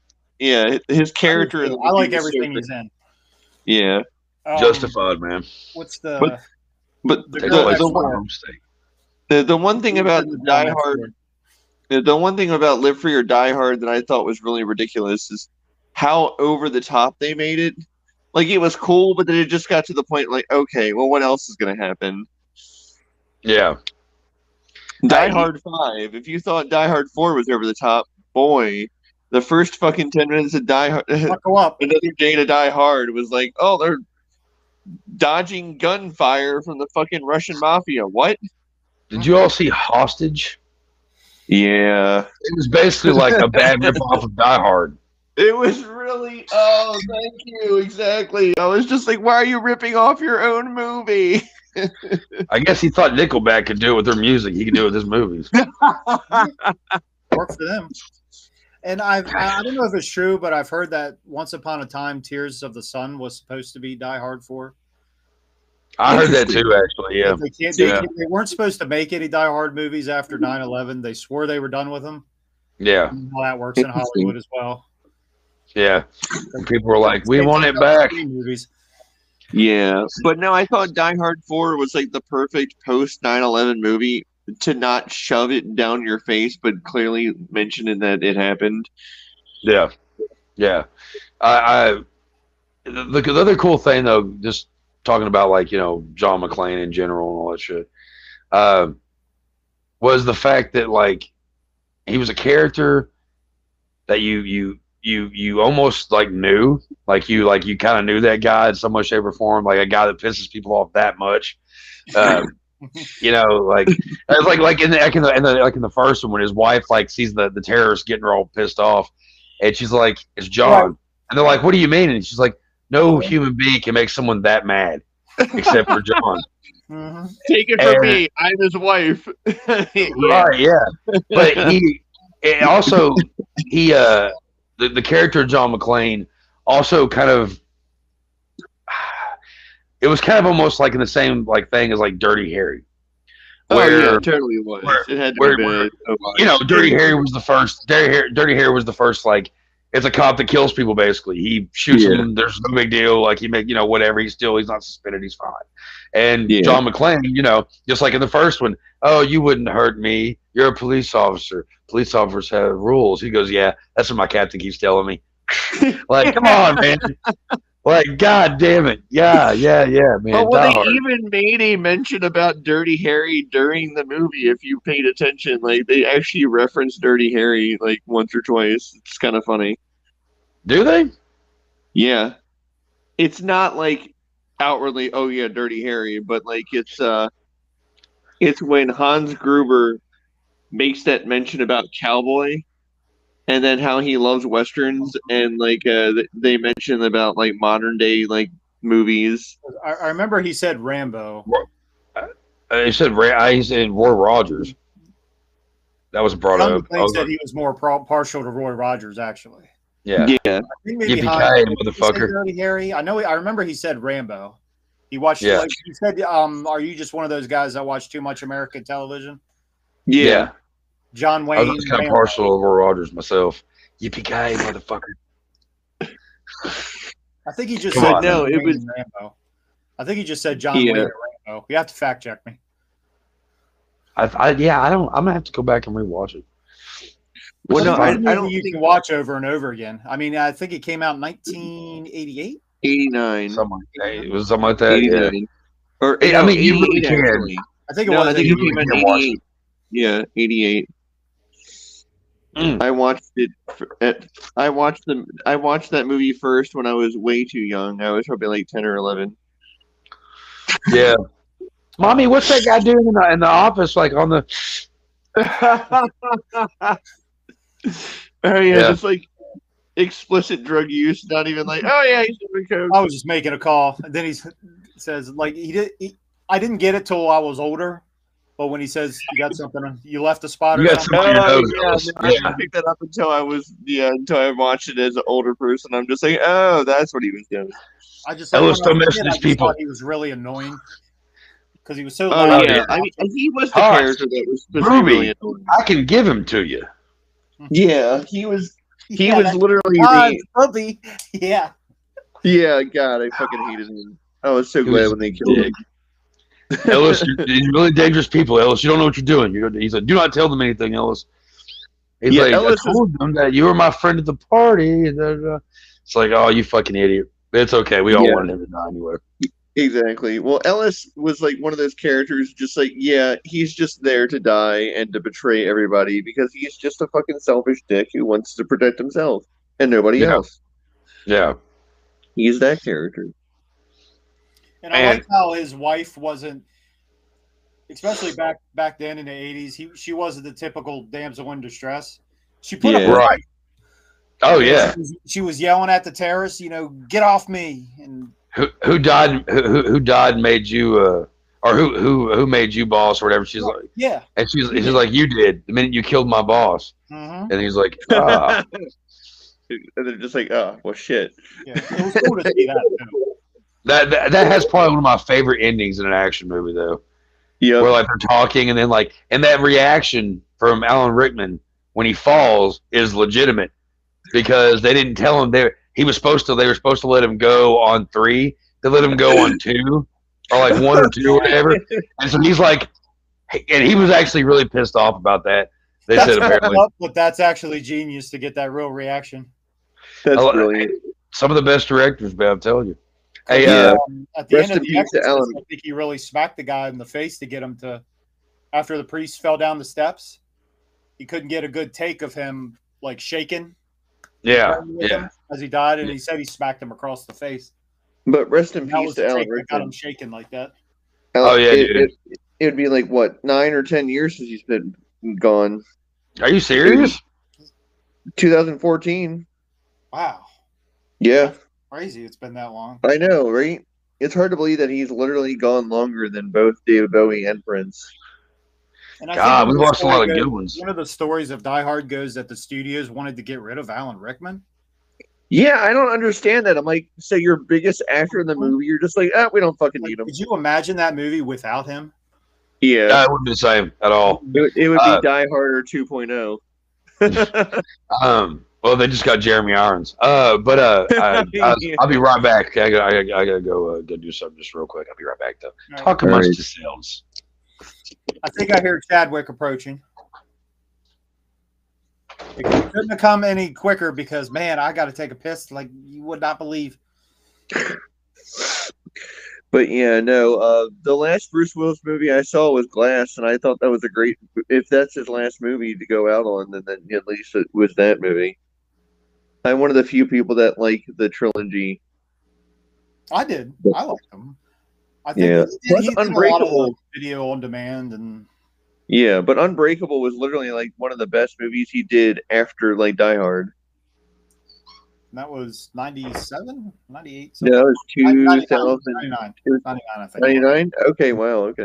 His character. I like everything he's in. Yeah. Justified, man. What's the? But the one thing about Die Hard. The one thing about Live Free or Die Hard that I thought was really ridiculous is how over the top they made it. Like, it was cool, but then it just got to the point like, okay, well, what else is going to happen? Yeah. Die Hard 5. If you thought Die Hard 4 was over the top, boy, the first fucking 10 minutes of Die Hard, Another Day to Die Hard was like, oh, they're dodging gunfire from the fucking Russian mafia. What? Did you all see Hostage? Yeah. It was basically like a bad ripoff of Die Hard. It was really, oh, thank you, exactly. I was just like, why are you ripping off your own movie? I guess he thought Nickelback could do it with their music. He could do it with his movies. Work for them. And I don't know if it's true, but I've heard that Once Upon a Time, Tears of the Sun was supposed to be Die Hard 4. I heard that too, actually. Yeah. They weren't supposed to make any Die Hard movies after 9/11. They swore they were done with them. Yeah. How that works in Hollywood as well. Yeah. And people were like, we want it back. Movies. Yeah. But no, I thought Die Hard 4 was like the perfect post 9/11 movie to not shove it down your face, but clearly mentioning that it happened. Yeah. Yeah. The other cool thing, though, just talking about, like, you know, John McClane in general and all that shit, was the fact that, like, he was a character that you almost like knew, like you kind of knew that guy in some way, shape, or form, like a guy that pisses people off that much. You know, like it's like in the first one when his wife like sees the terrorists getting her all pissed off, and she's like, "It's John," right. And they're like, "What do you mean?" And she's like, "No human being can make someone that mad, except for John." Mm-hmm. Take it from me, I'm his wife. Right? Yeah, but the character of John McClane also kind of. It was kind of almost like in the same like thing as like Dirty Harry. Where, it totally was. It had to be you know, Dirty Harry was the first. Dirty Harry was the first. Like, it's a cop that kills people. Basically, he shoots them. There's no big deal. Like, he whatever. He's not suspended. He's fine. And John McClane, you know, just like in the first one. Oh, you wouldn't hurt me. You're a police officer. Police officers have rules. He goes, yeah, that's what my captain keeps telling me. Like, come on, man. Like, God damn it. Yeah, man. But they even made a mention about Dirty Harry during the movie, if you paid attention. Like, they actually referenced Dirty Harry, like, once or twice. It's kind of funny. Do they? Yeah. It's not, like, outwardly, oh, yeah, Dirty Harry, but, like, it's when Hans Gruber makes that mention about Cowboy. And then how he loves westerns, and like they mentioned about like modern day like movies. I remember he said Rambo. He said Roy Rogers. That was brought up. He said he was more partial to Roy Rogers, actually. Yeah. I think maybe motherfucker. Dirty Harry. I remember he said Rambo. He watched. Yeah. Like, he said, "Are you just one of those guys that watch too much American television?" Yeah. John Wayne. I was kind of partial to Roy Rogers myself. Yippee-ki-yay, motherfucker. I think he just said no. It was Rambo. I think he just said John Wayne and Rambo. You have to fact check me. I'm gonna have to go back and rewatch it. Well, no, I don't. You can watch over and over again. I mean, I think it came out in 1988, 89. It was something like that. 89. Yeah. Or I mean, you really can. I think it was. I think it came out in 88. Yeah, 88. I watched it. I watched that movie first when I was way too young. I was probably like 10 or 11. Yeah. Mommy, what's that guy doing in the office? Like on the. Oh yeah, just like explicit drug use. Not even like, oh yeah, he's doing coke. I was just making a call, and then he says like I didn't get it till I was older. But when he says you got something, you left a spot or something. I didn't pick that up until I watched it as an older person. I'm just like, oh, that's what he was doing. I just these people. He was really annoying because he was so. Oh yeah, I mean, he was the character that was really annoying. I can give him to you. Yeah, he was. He was literally the puppy. Yeah. Yeah, God, I fucking hated him. I was so glad when they killed him. Ellis, you're really dangerous people, Ellis. You don't know what you're doing. He's like, do not tell them anything, Ellis. He's like, Ellis I told them that you were my friend at the party. It's like, oh, you fucking idiot. It's okay. We all wanted him to die anyway. Exactly. Well, Ellis was like one of those characters, just like, yeah, he's just there to die and to betray everybody because he's just a fucking selfish dick who wants to protect himself and nobody else. Yeah. He's that character. And I like how his wife wasn't. especially back then in the 80s, she wasn't the typical damsel in distress. She put up right. Oh yeah. She was yelling at the terrorists, get off me. And who died? Who died? And made you? Or who made you boss or whatever? She's like, yeah. And she's like, you did the minute you killed my boss. Mm-hmm. And he's like, ah. And they're just like, oh, well, shit. Yeah, it was cool to see that too. That has probably one of my favorite endings in an action movie, though. Yeah. Where like they're talking, and then and that reaction from Alan Rickman when he falls is legitimate because they didn't tell him they were supposed to let him go on 3. They let him go on 2 or like 1 or 2 or whatever. And so he's like, and he was actually really pissed off about that. They said apparently, but that's actually genius to get that real reaction. That's brilliant. Some of the best directors, man, I'm telling you. Hey, at the end of the Exorcist, I think he really smacked the guy in the face to get him to. After the priest fell down the steps, he couldn't get a good take of him like shaking. Yeah, as he died, and he said he smacked him across the face. But rest in peace to Alan Rickman. Got him shaking like that. It would be like what 9 or 10 years since he's been gone. Are you serious? 2014. Wow. Yeah. Crazy. It's been that long. I know, right? It's hard to believe that he's literally gone longer than both David Bowie and Prince. And God, we lost a lot of good ones. One of the stories of Die Hard goes that the studios wanted to get rid of Alan Rickman. Yeah, I don't understand that. I'm like, so your biggest actor in the movie, you're just like, we don't fucking need him. Could you imagine that movie without him? Yeah. It wouldn't be the same at all. It would be Die Harder 2.0 Well, they just got Jeremy Irons. I'll be right back. I gotta go do something just real quick. I'll be right back though. Right. Talk amongst yourselves. I think I hear Chadwick approaching. It couldn't have come any quicker because, man, I got to take a piss like you would not believe. But yeah, no. The last Bruce Willis movie I saw was Glass, and I thought that was a great. If that's his last movie to go out on, then at least it was that movie. I'm one of the few people that like the trilogy. I did. I liked them. I think he did Unbreakable. A lot of video on demand and. Yeah, but Unbreakable was literally like one of the best movies he did after like Die Hard. And that was 97, 98. Yeah, that was 2000. 99, I think. 99? Okay, wow, okay.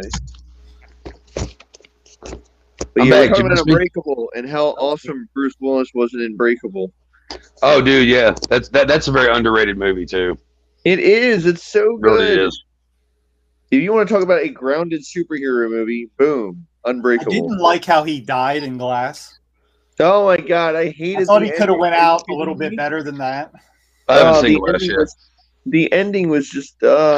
But I'm yeah, back. we're talking about Unbreakable and how awesome Bruce Willis was in Unbreakable. Oh, dude, yeah, that's a very underrated movie too. It is. It's so good. It really is. If you want to talk about a grounded superhero movie, boom, Unbreakable. I didn't like how he died in Glass. Oh my god, I hated. I thought he could have went out a little bit better than that. I haven't seen Glass yet. The ending was just.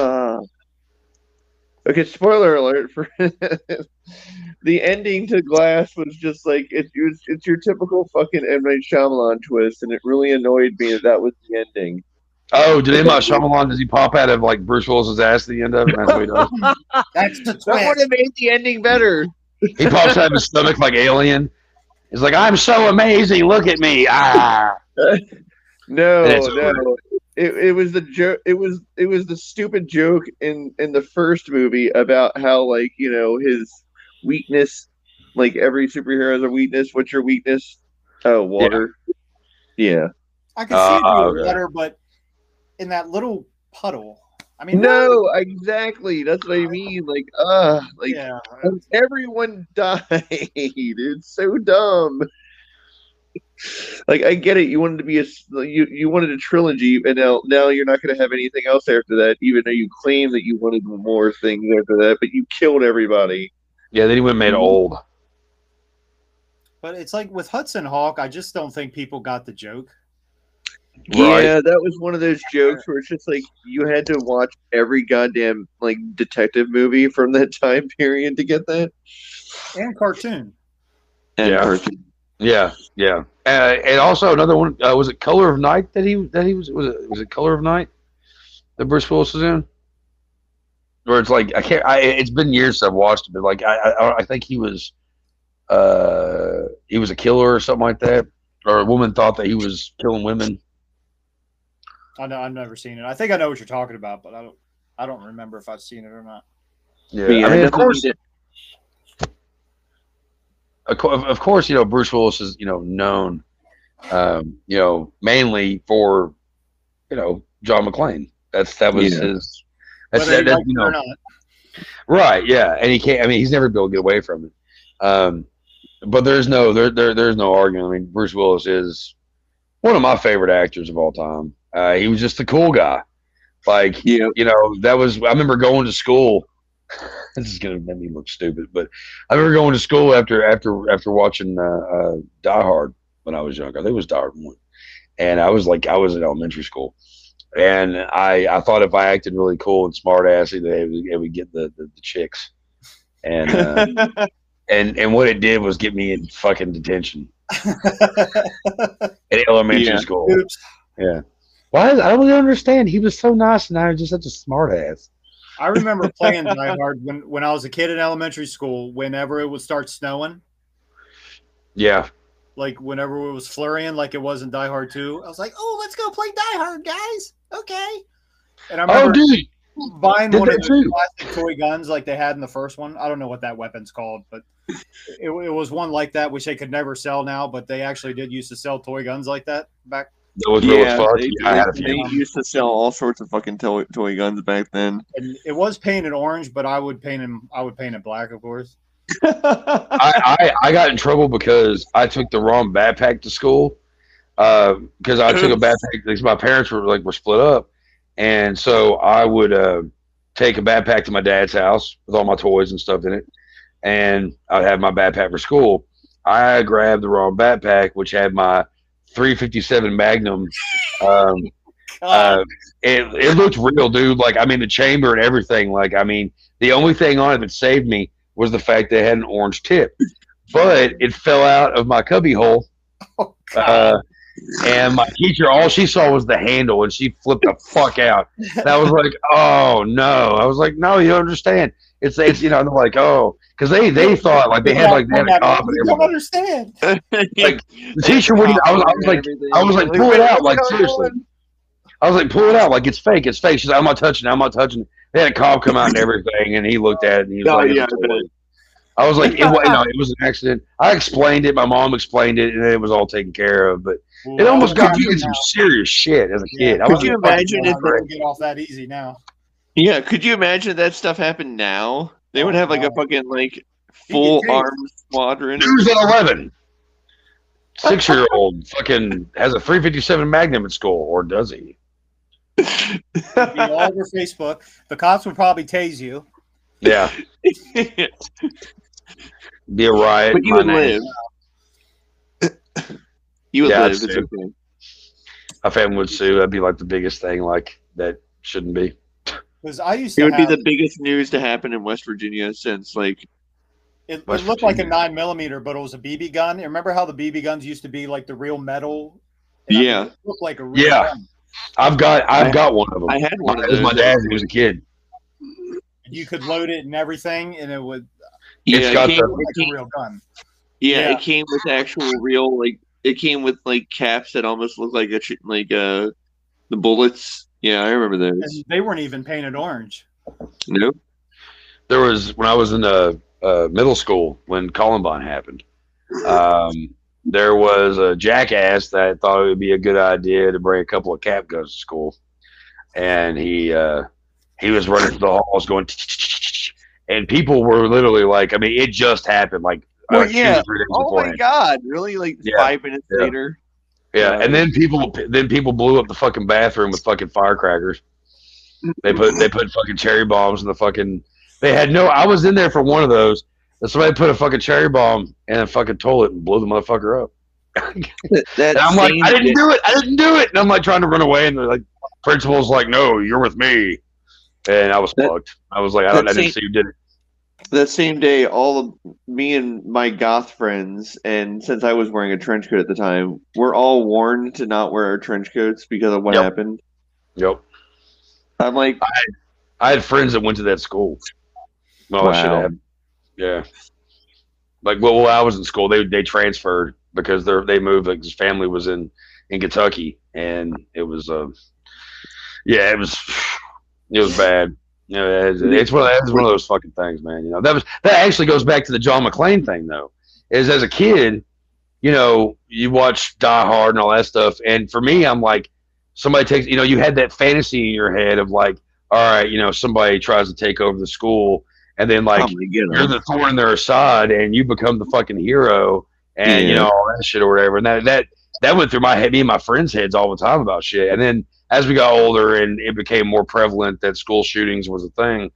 Okay, spoiler alert for the ending to Glass was just like it's your typical fucking M. Night Shyamalan twist, and it really annoyed me that was the ending. Oh, did M. Night Shyamalan, does he pop out of like Bruce Willis's ass at the end of it? That's what he does. That's the twist. That would have made the ending better. He pops out of his stomach like Alien. He's like, I'm so amazing. Look at me. Ah. No. It was the joke. It was the stupid joke in the first movie about how like his weakness, like every superhero has a weakness. What's your weakness? Oh, water. Yeah. I can see it being water, but in that little puddle. I mean, no, exactly. That's what I mean. Like, yeah. Everyone died. It's so dumb. Like, I get it. You wanted to be you wanted a trilogy, and now you're not going to have anything else after that. Even though you claim that you wanted more things after that, but you killed everybody. Yeah, then he went made old. But it's like with Hudson Hawk, I just don't think people got the joke. Right. Yeah, that was one of those jokes where it's just like you had to watch every goddamn like detective movie from that time period to get that. And cartoon. Cartoon. Yeah. And also another one was it Color of Night that he was it Color of Night that Bruce Willis was in? Where it's like it's been years since I've watched it, but like I think he was a killer or something like that, or a woman thought that he was killing women. I know I've never seen it. I think I know what you're talking about, but I don't remember if I've seen it or not. Yeah, I mean, of course. of course, Bruce Willis is known, mainly for John McClane. That was his. That's Whether that, he that, likes it or not. right. Yeah, and he can't. I mean, he's never been able to get away from it. But there's no argument. I mean, Bruce Willis is one of my favorite actors of all time. He was just a cool guy. Like, that was. I remember going to school. This is gonna make me look stupid, but I remember going to school after watching Die Hard when I was younger. I think it was Die Hard 1, and I was in elementary school, and I thought if I acted really cool and smart assy, it would get the chicks, and and what it did was get me in fucking detention in elementary school. Oops. Yeah, why? I don't really understand. He was so nice, and I was just such a smart ass. I remember playing Die Hard when I was a kid in elementary school. Whenever it would start snowing, Yeah. like whenever it was flurrying, like it was in Die Hard 2, I was like, "Oh, let's go play Die Hard, guys!" Okay. And I remember dude. buying Did one of that the too. plastic toy guns like they had in the first one. I don't know what that weapon's called, but it was one like that, which they could never sell now. But they actually did used to sell toy guns like that back. That was real as fuck. I had a They few. used to sell all sorts of fucking toy guns back then. And it was painted orange, but I would paint it black, of course. I got in trouble because I took the wrong backpack to school. Because I took a backpack because my parents were split up, and so I would take a backpack to my dad's house with all my toys and stuff in it, and I'd have my backpack for school. I grabbed the wrong backpack, which had my 357 Magnum. It looked real, dude. Like, I mean, the chamber and everything. Like, I mean, the only thing on it that saved me was the fact that it had an orange tip, but it fell out of my cubby hole. Oh, God. And my teacher, all she saw was the handle, and she flipped the fuck out. And I was like, "Oh no!" I was like, "No, you don't understand. It's they're like, oh, because they thought like they had a cop and You don't everything. understand. Like the teacher wouldn't. I was like, pull it out, like seriously. I was like, pull it out, like it's fake. It's fake. She's like, I'm not touching it. I'm not touching it. They had a cop come out and everything, and he looked at it and he was like, yeah, I was like, it was an accident. I explained it. My mom explained it, and it was all taken care of. But it almost got me in some serious shit as a kid. Could you imagine if I don't get off that easy now? Yeah, could you imagine if that stuff happened now? They would have like a fucking full armed squadron. Who's at 11? 6-year-old fucking has a 357 Magnum at school, or does he? It'd be all over Facebook. The cops would probably tase you. Yeah. Be a riot. But you would live. You would live. It's sue. okay. My family would sue. That'd be like the biggest thing, like that shouldn't be. Because I used It to would have, be the biggest news to happen in West Virginia since it West looked like a Virginia. 9mm, but it was a BB gun. And remember how the BB guns used to be like the real metal? And Yeah. it looked like a real Yeah. gun. I've got one of them. I had one of It was my those. dad's when he was a kid. You could load it and everything, and it would It's got it came, the- look like a real gun. yeah, yeah. it came with actual real it came with caps that almost looked like the bullets. Yeah, I remember those. And they weren't even painted orange. Nope. There was when I was in middle school when Columbine happened. There was a jackass that thought it would be a good idea to bring a couple of cap guns to school, and he was running through the halls going, and people were literally like, I mean, it just happened like. Well, 2 or 3 yeah. days Oh my beforehand. God! Really? Yeah. 5 minutes Yeah. later. Yeah, and then people blew up the fucking bathroom with fucking firecrackers. They put fucking cherry bombs in the fucking. They had no. I was in there for one of those. And somebody put a fucking cherry bomb in a fucking toilet and blew the motherfucker up. And I'm like, I didn't do it. And I'm like trying to run away, and the principal's like, no, you're with me. And I was fucked. I was like, I didn't see who did it. That same day, all of me and my goth friends, and since I was wearing a trench coat at the time, we're all warned to not wear our trench coats because of what Yep. happened. Yep. I'm like, I had friends that went to that school. Well, I should Wow. have. Yeah. Like, well, I was in school. They transferred because they moved. Like, his family was in Kentucky, and it was yeah, it was bad. You know, it's one of those fucking things, man. You know, that actually goes back to the John McClane thing, though. is as a kid, you know, you watch Die Hard and all that stuff, and for me, I'm like, somebody takes, you know, you had that fantasy in your head of like, all right, you know, somebody tries to take over the school, and then like you're the thorn in their side, and you become the fucking hero, and you know all that shit or whatever, and that went through my head, me and my friends' heads all the time about shit, and then as we got older and it became more prevalent that school shootings was a thing,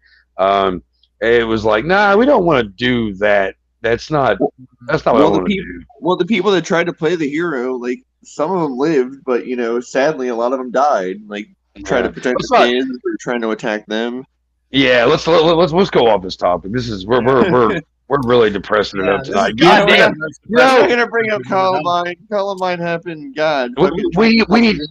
it was like, nah, we don't want to do that. That's not what I want to do. Well, the people that tried to play the hero, like some of them lived, but you know, sadly, a lot of them died. Like trying to protect the kids or trying to attack them. Yeah, let's go off this topic. This is we're really depressing it up tonight. God damn, we're gonna bring up Columbine. Columbine happened. God, we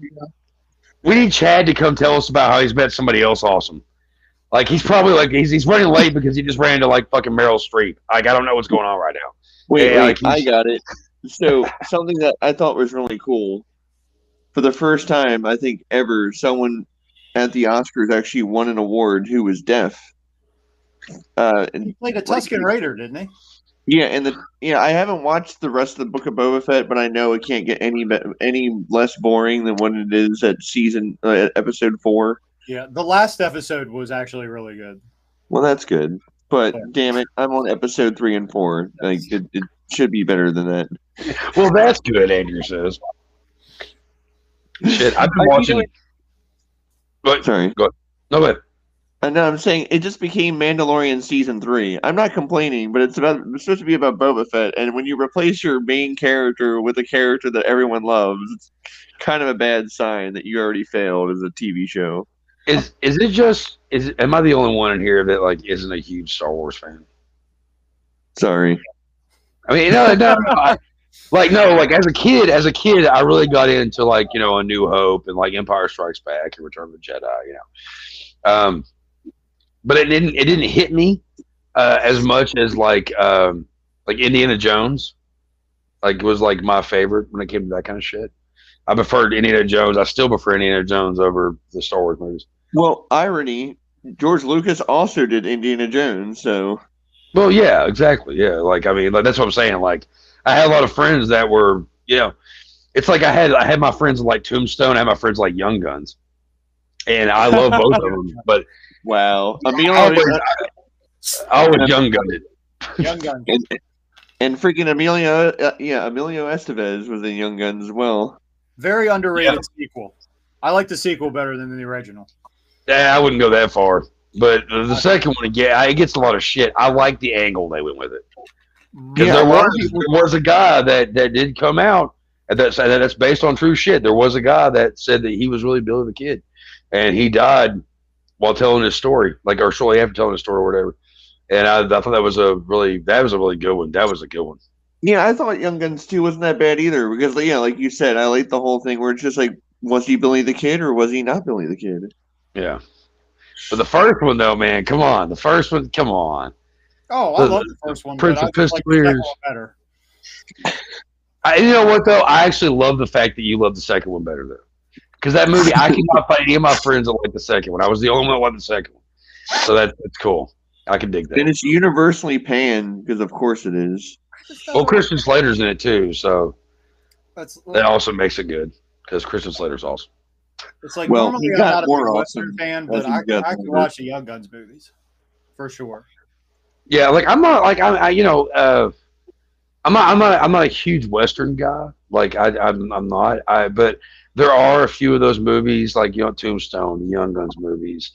need Chad to come tell us about how he's met somebody else awesome. Like he's probably like he's running late because he just ran into like fucking Meryl Streep. Like I don't know what's going on right now. Wait, I got it. So something that I thought was really cool. For the first time, I think ever, someone at the Oscars actually won an award who was deaf. He played a Tusken Raider, didn't he? Yeah, and I haven't watched the rest of the Book of Boba Fett, but I know it can't get any less boring than what it is at episode 4. Yeah, the last episode was actually really good. Well, that's good, but damn it, I'm on episode 3 and 4. Like it should be better than that. Well, that's good, Andrew says. Shit, I've been watching. Sorry. Go ahead. No, go ahead. No, I'm saying it just became Mandalorian season 3. I'm not complaining, but it's supposed to be about Boba Fett, and when you replace your main character with a character that everyone loves, it's kind of a bad sign that you already failed as a TV show. Am I the only one in here that like isn't a huge Star Wars fan? Sorry. I mean, no. Like as a kid, I really got into like, you know, A New Hope and like Empire Strikes Back and Return of the Jedi, you know. But it didn't hit me as much as like Indiana Jones. Like was like my favorite when it came to that kind of shit. I preferred Indiana Jones. I still prefer Indiana Jones over the Star Wars movies. Well, irony, George Lucas also did Indiana Jones, so. Well, yeah, exactly. Yeah, like I mean, like, that's what I'm saying. Like, I had a lot of friends that were, you know, it's like I had my friends like Tombstone. I had my friends like Young Guns, and I love both of them. But wow, I always Young Gunned it. Young Guns. And freaking Emilio Estevez was in Young Guns as well. Very underrated sequel. I like the sequel better than the original. Yeah, I wouldn't go that far. But the second one, it gets a lot of shit. I like the angle they went with it. Because there was a guy that did come out that's based on true shit. There was a guy that said that he was really Billy the Kid, and he died while telling his story, like or shortly after telling his story or whatever. And I thought that was a really good one. That was a good one. Yeah, I thought Young Guns 2 wasn't that bad either because like you said, I like the whole thing where it's just like, was he Billy the Kid or was he not Billy the Kid? Yeah. But the first one, though, man, come on. The first one, come on. Oh, I love the first one. Prince of Pistol Ears. Better. You know what, though? I actually love the fact that you love the second one better, though. Because that movie, I cannot find any of my friends that like the second one. I was the only one that liked the second one. So that's cool. I can dig that. And it's universally panned because, of course, it is. Well, Christian Slater's in it, too. So that also makes it good because Christian Slater's awesome. It's like, normally I'm not a big Western fan, but I can watch the Young Guns movies for sure. Yeah, like I'm not like I'm not a huge Western guy. Like I'm not. But there are a few of those movies, like Tombstone, the Young Guns movies.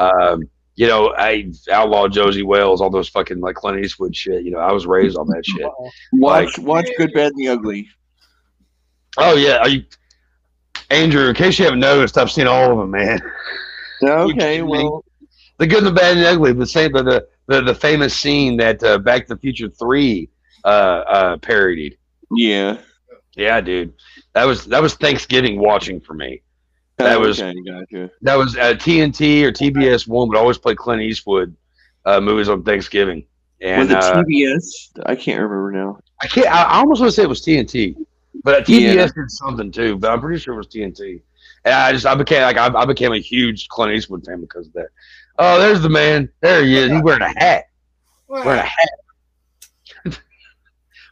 I Outlaw Josie Wales, all those fucking like Clint Eastwood shit. I was raised on that shit. Watch Good, Bad, and the Ugly. Oh yeah, Andrew, in case you haven't noticed, I've seen all of them, man. Okay, well, The Good, the Bad, and the Ugly. The famous scene that Back to the Future 3 parodied. Yeah. Yeah, dude. That was Thanksgiving watching for me. That was gotcha. That was TNT or TBS One would always play Clint Eastwood movies on Thanksgiving. And, was it TBS? I can't remember now. I almost want to say it was TNT. But TBS did something too, but I'm pretty sure it was TNT. And I became a huge Clint Eastwood fan because of that. Oh, there's the man. There he is. He's wearing a hat.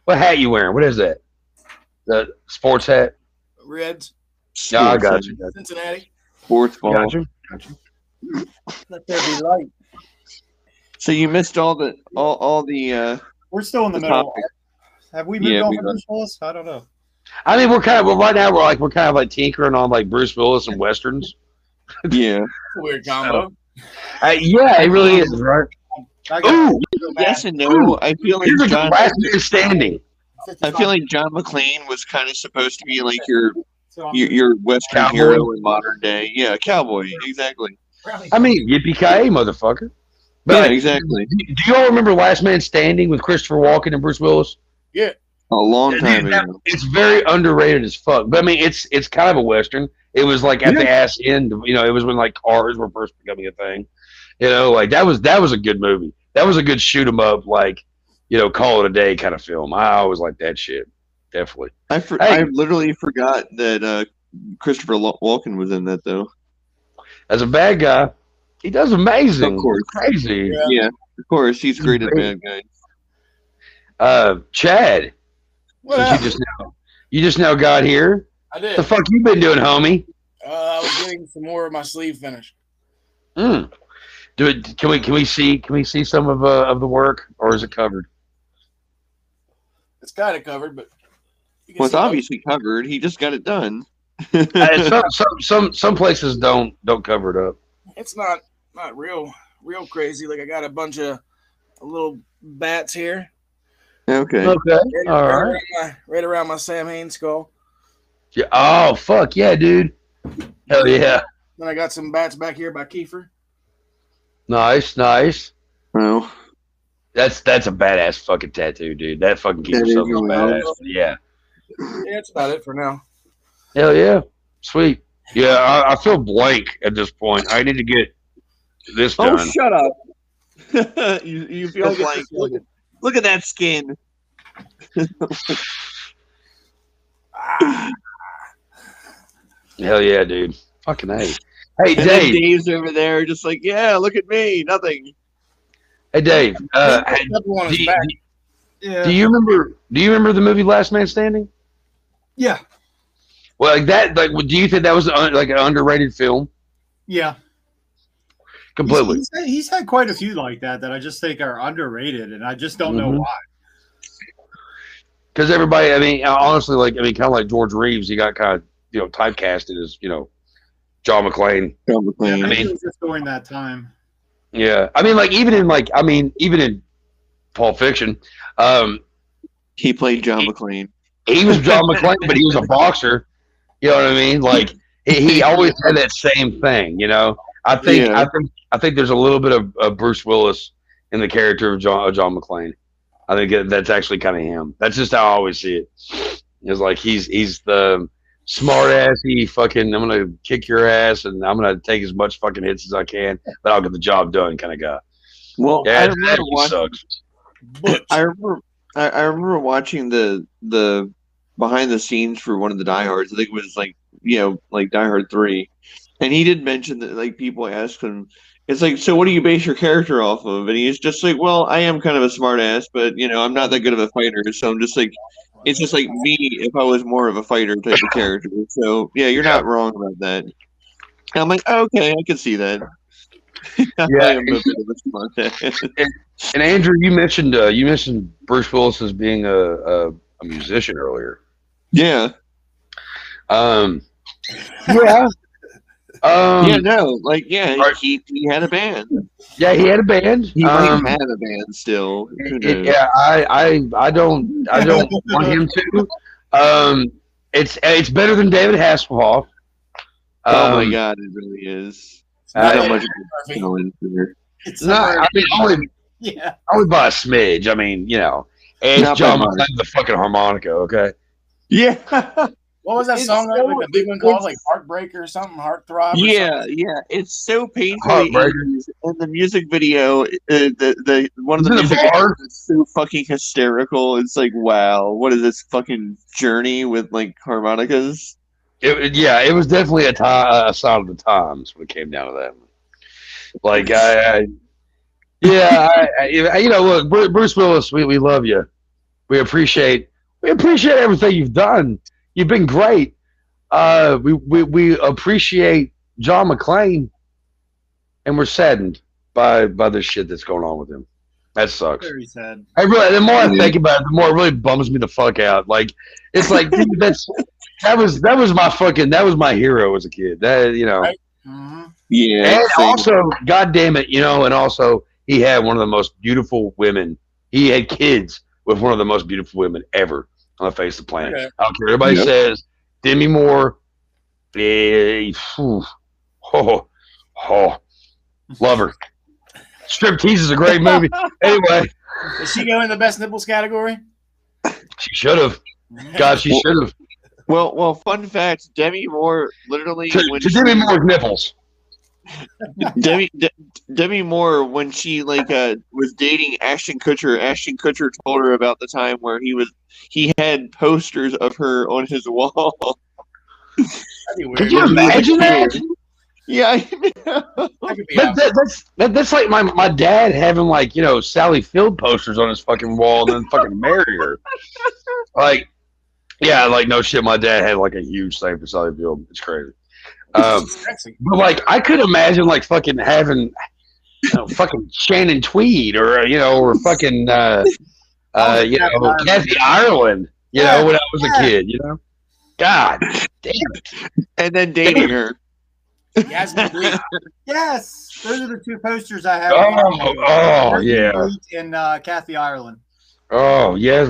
What hat you wearing? What is that? The sports hat? Reds. Yeah, I got you. Cincinnati. Fourth ball. Got you. Let there be light. So you missed all the We're still in the The middle. topic. Have we moved Yeah, on we from Bruce Willis? I don't know. I mean, right now we're kind of like tinkering on like Bruce Willis and westerns. yeah. Weird combo. Yeah, it really is, right? I got Ooh, Yes and no. I feel like here's a John. last man standing. I feel like John McClane was kind of supposed to be like your Western Cowboy. hero in modern day. Yeah, cowboy. Exactly. I mean, yippee-ki-yay, motherfucker. But Yeah, exactly. do you all remember Last Man Standing with Christopher Walken and Bruce Willis? A long time Dude, ago. it's very underrated as fuck. But I mean, it's kind of a western. It was like at the ass end. You know, it was when like cars were first becoming a thing. You know, like that was a good movie. That was a good shoot 'em up, like, you know, call it a day kind of film. I always like that shit. Definitely. I literally forgot that Christopher Walken was in that though. As a bad guy, he does amazing. Of course. Crazy. Yeah, of course. He's great at bad guys. Chad, What since up? you just now got here. I What did. the fuck you been doing, homie? I was getting some more of my sleeve finished. Mm. Can we see some of the work, or is it covered? It's kind of covered, but you can Well, it's see most- obviously covered. He just got it done. Some places don't cover it up. It's not real crazy. Like I got a bunch of little bats here, Okay. Okay, all right. right around my Sam Hain skull. Yeah. Oh fuck yeah, dude. Hell yeah. Then I got some bats back here by Kiefer. Nice. Well, That's a badass fucking tattoo, dude. That fucking keeps That yourself is really badass. Yeah. Yeah, that's about it for now. Hell yeah. Sweet. Yeah, I feel blank at this point. I need to get this done. oh, shut up. you feel like look at that skin. Hell yeah, dude. Fucking A. Hey, And then Dave. Dave's over there, just like, yeah, look at me, nothing. Hey, Dave. Everyone Do is you, back. Yeah. do you remember the movie Last Man Standing? Yeah. Well, like that. Like, do you think that was like an underrated film? Yeah. Completely. He's had quite a few like that I just think are underrated, and I just don't know Mhm. why. Because everybody, I mean, honestly, kind of like George Reeves, he got kind of, typecasted as, John McClane. John McClane. Yeah, I mean- it was just during that time. Yeah, I mean, even in Pulp Fiction, He played John McClane. he was John McClane, but he was a boxer. You know what I mean? Like he always had that same thing. I think Yeah. I think there's a little bit of Bruce Willis in the character of John McClane. I think that's actually kind of him. That's just how I always see it. It's like he's the smart assy fucking, I'm gonna kick your ass and I'm gonna take as much fucking hits as I can, but I'll get the job done kind of guy. Well, Yeah, I that remember watching. sucks. Butch. I remember watching the behind the scenes for one of the Die Hards. I think it was like Die Hard 3, and he did mention that like people asked him, it's like, so what do you base your character off of? And he's just like, well, I am kind of a smart ass, but I'm not that good of a fighter, so I'm just like, it's just like me if I was more of a fighter type of character. So yeah, you're not wrong about that. And I'm like, okay, I can see that. I am a bit of a smart ass. And Andrew, you mentioned Bruce Willis as being a musician earlier. Yeah. Yeah. Yeah, no, like, yeah, Right. he had a band. Yeah, he had a band. He might have a band still. Who knows? Yeah, I don't want him to. It's better than David Hasselhoff. Oh my god, it really is. I- So much Murphy. talent here. It's Not, I mean, only by a smidge. I mean, it's Not John by much. McClane, the fucking harmonica. Okay. Yeah, What was that It's song? so- Like the big one called like Heartbreaker or something, Heartthrob. Or yeah, something? yeah. It's so painfully Heartbreaker. 80s. And the music video, the one of the Is it a music bar? videos is so fucking hysterical. It's like, wow, what is this fucking journey with like harmonicas? It was definitely a sign of the times when it came down to that. Like look, Bruce Willis, we love you. We appreciate everything you've done. You've been great. We appreciate John McClane, and we're saddened by the shit that's going on with him. That sucks. Very sad. The more I think about it, the more it really bums me the fuck out. Like, it's like, dude, that was my hero as a kid. That, you know. Right. Yeah. And also, God damn it, you know, and also he had one of the most beautiful women. He had kids with one of the most beautiful women ever on the face of the planet. Okay. I don't care what everybody says. Demi Moore. Love her. Striptease is a great movie. Anyway. Does she go in the best nipples category? She should have. God, she should have. Well, fun fact: Demi Moore literally To Demi Moore's nipples. Demi Moore, when she was dating Ashton Kutcher told her about the time where he had posters of her on his wall. That'd be weird. Could you imagine that? Yeah, that's like my dad having, like, you know, Sally Field posters on his fucking wall and then fucking marry her. Like, yeah, like, no shit, my dad had like a huge thing for Sally Field. It's crazy. But like, I could imagine like fucking having, you know, fucking Shannon Tweed or fucking Kathy Ireland, you know, when I was a kid, you know. God damn it. And then dating her. Yes, those are the two posters I have. Yeah. And Kathy Ireland. Oh yes,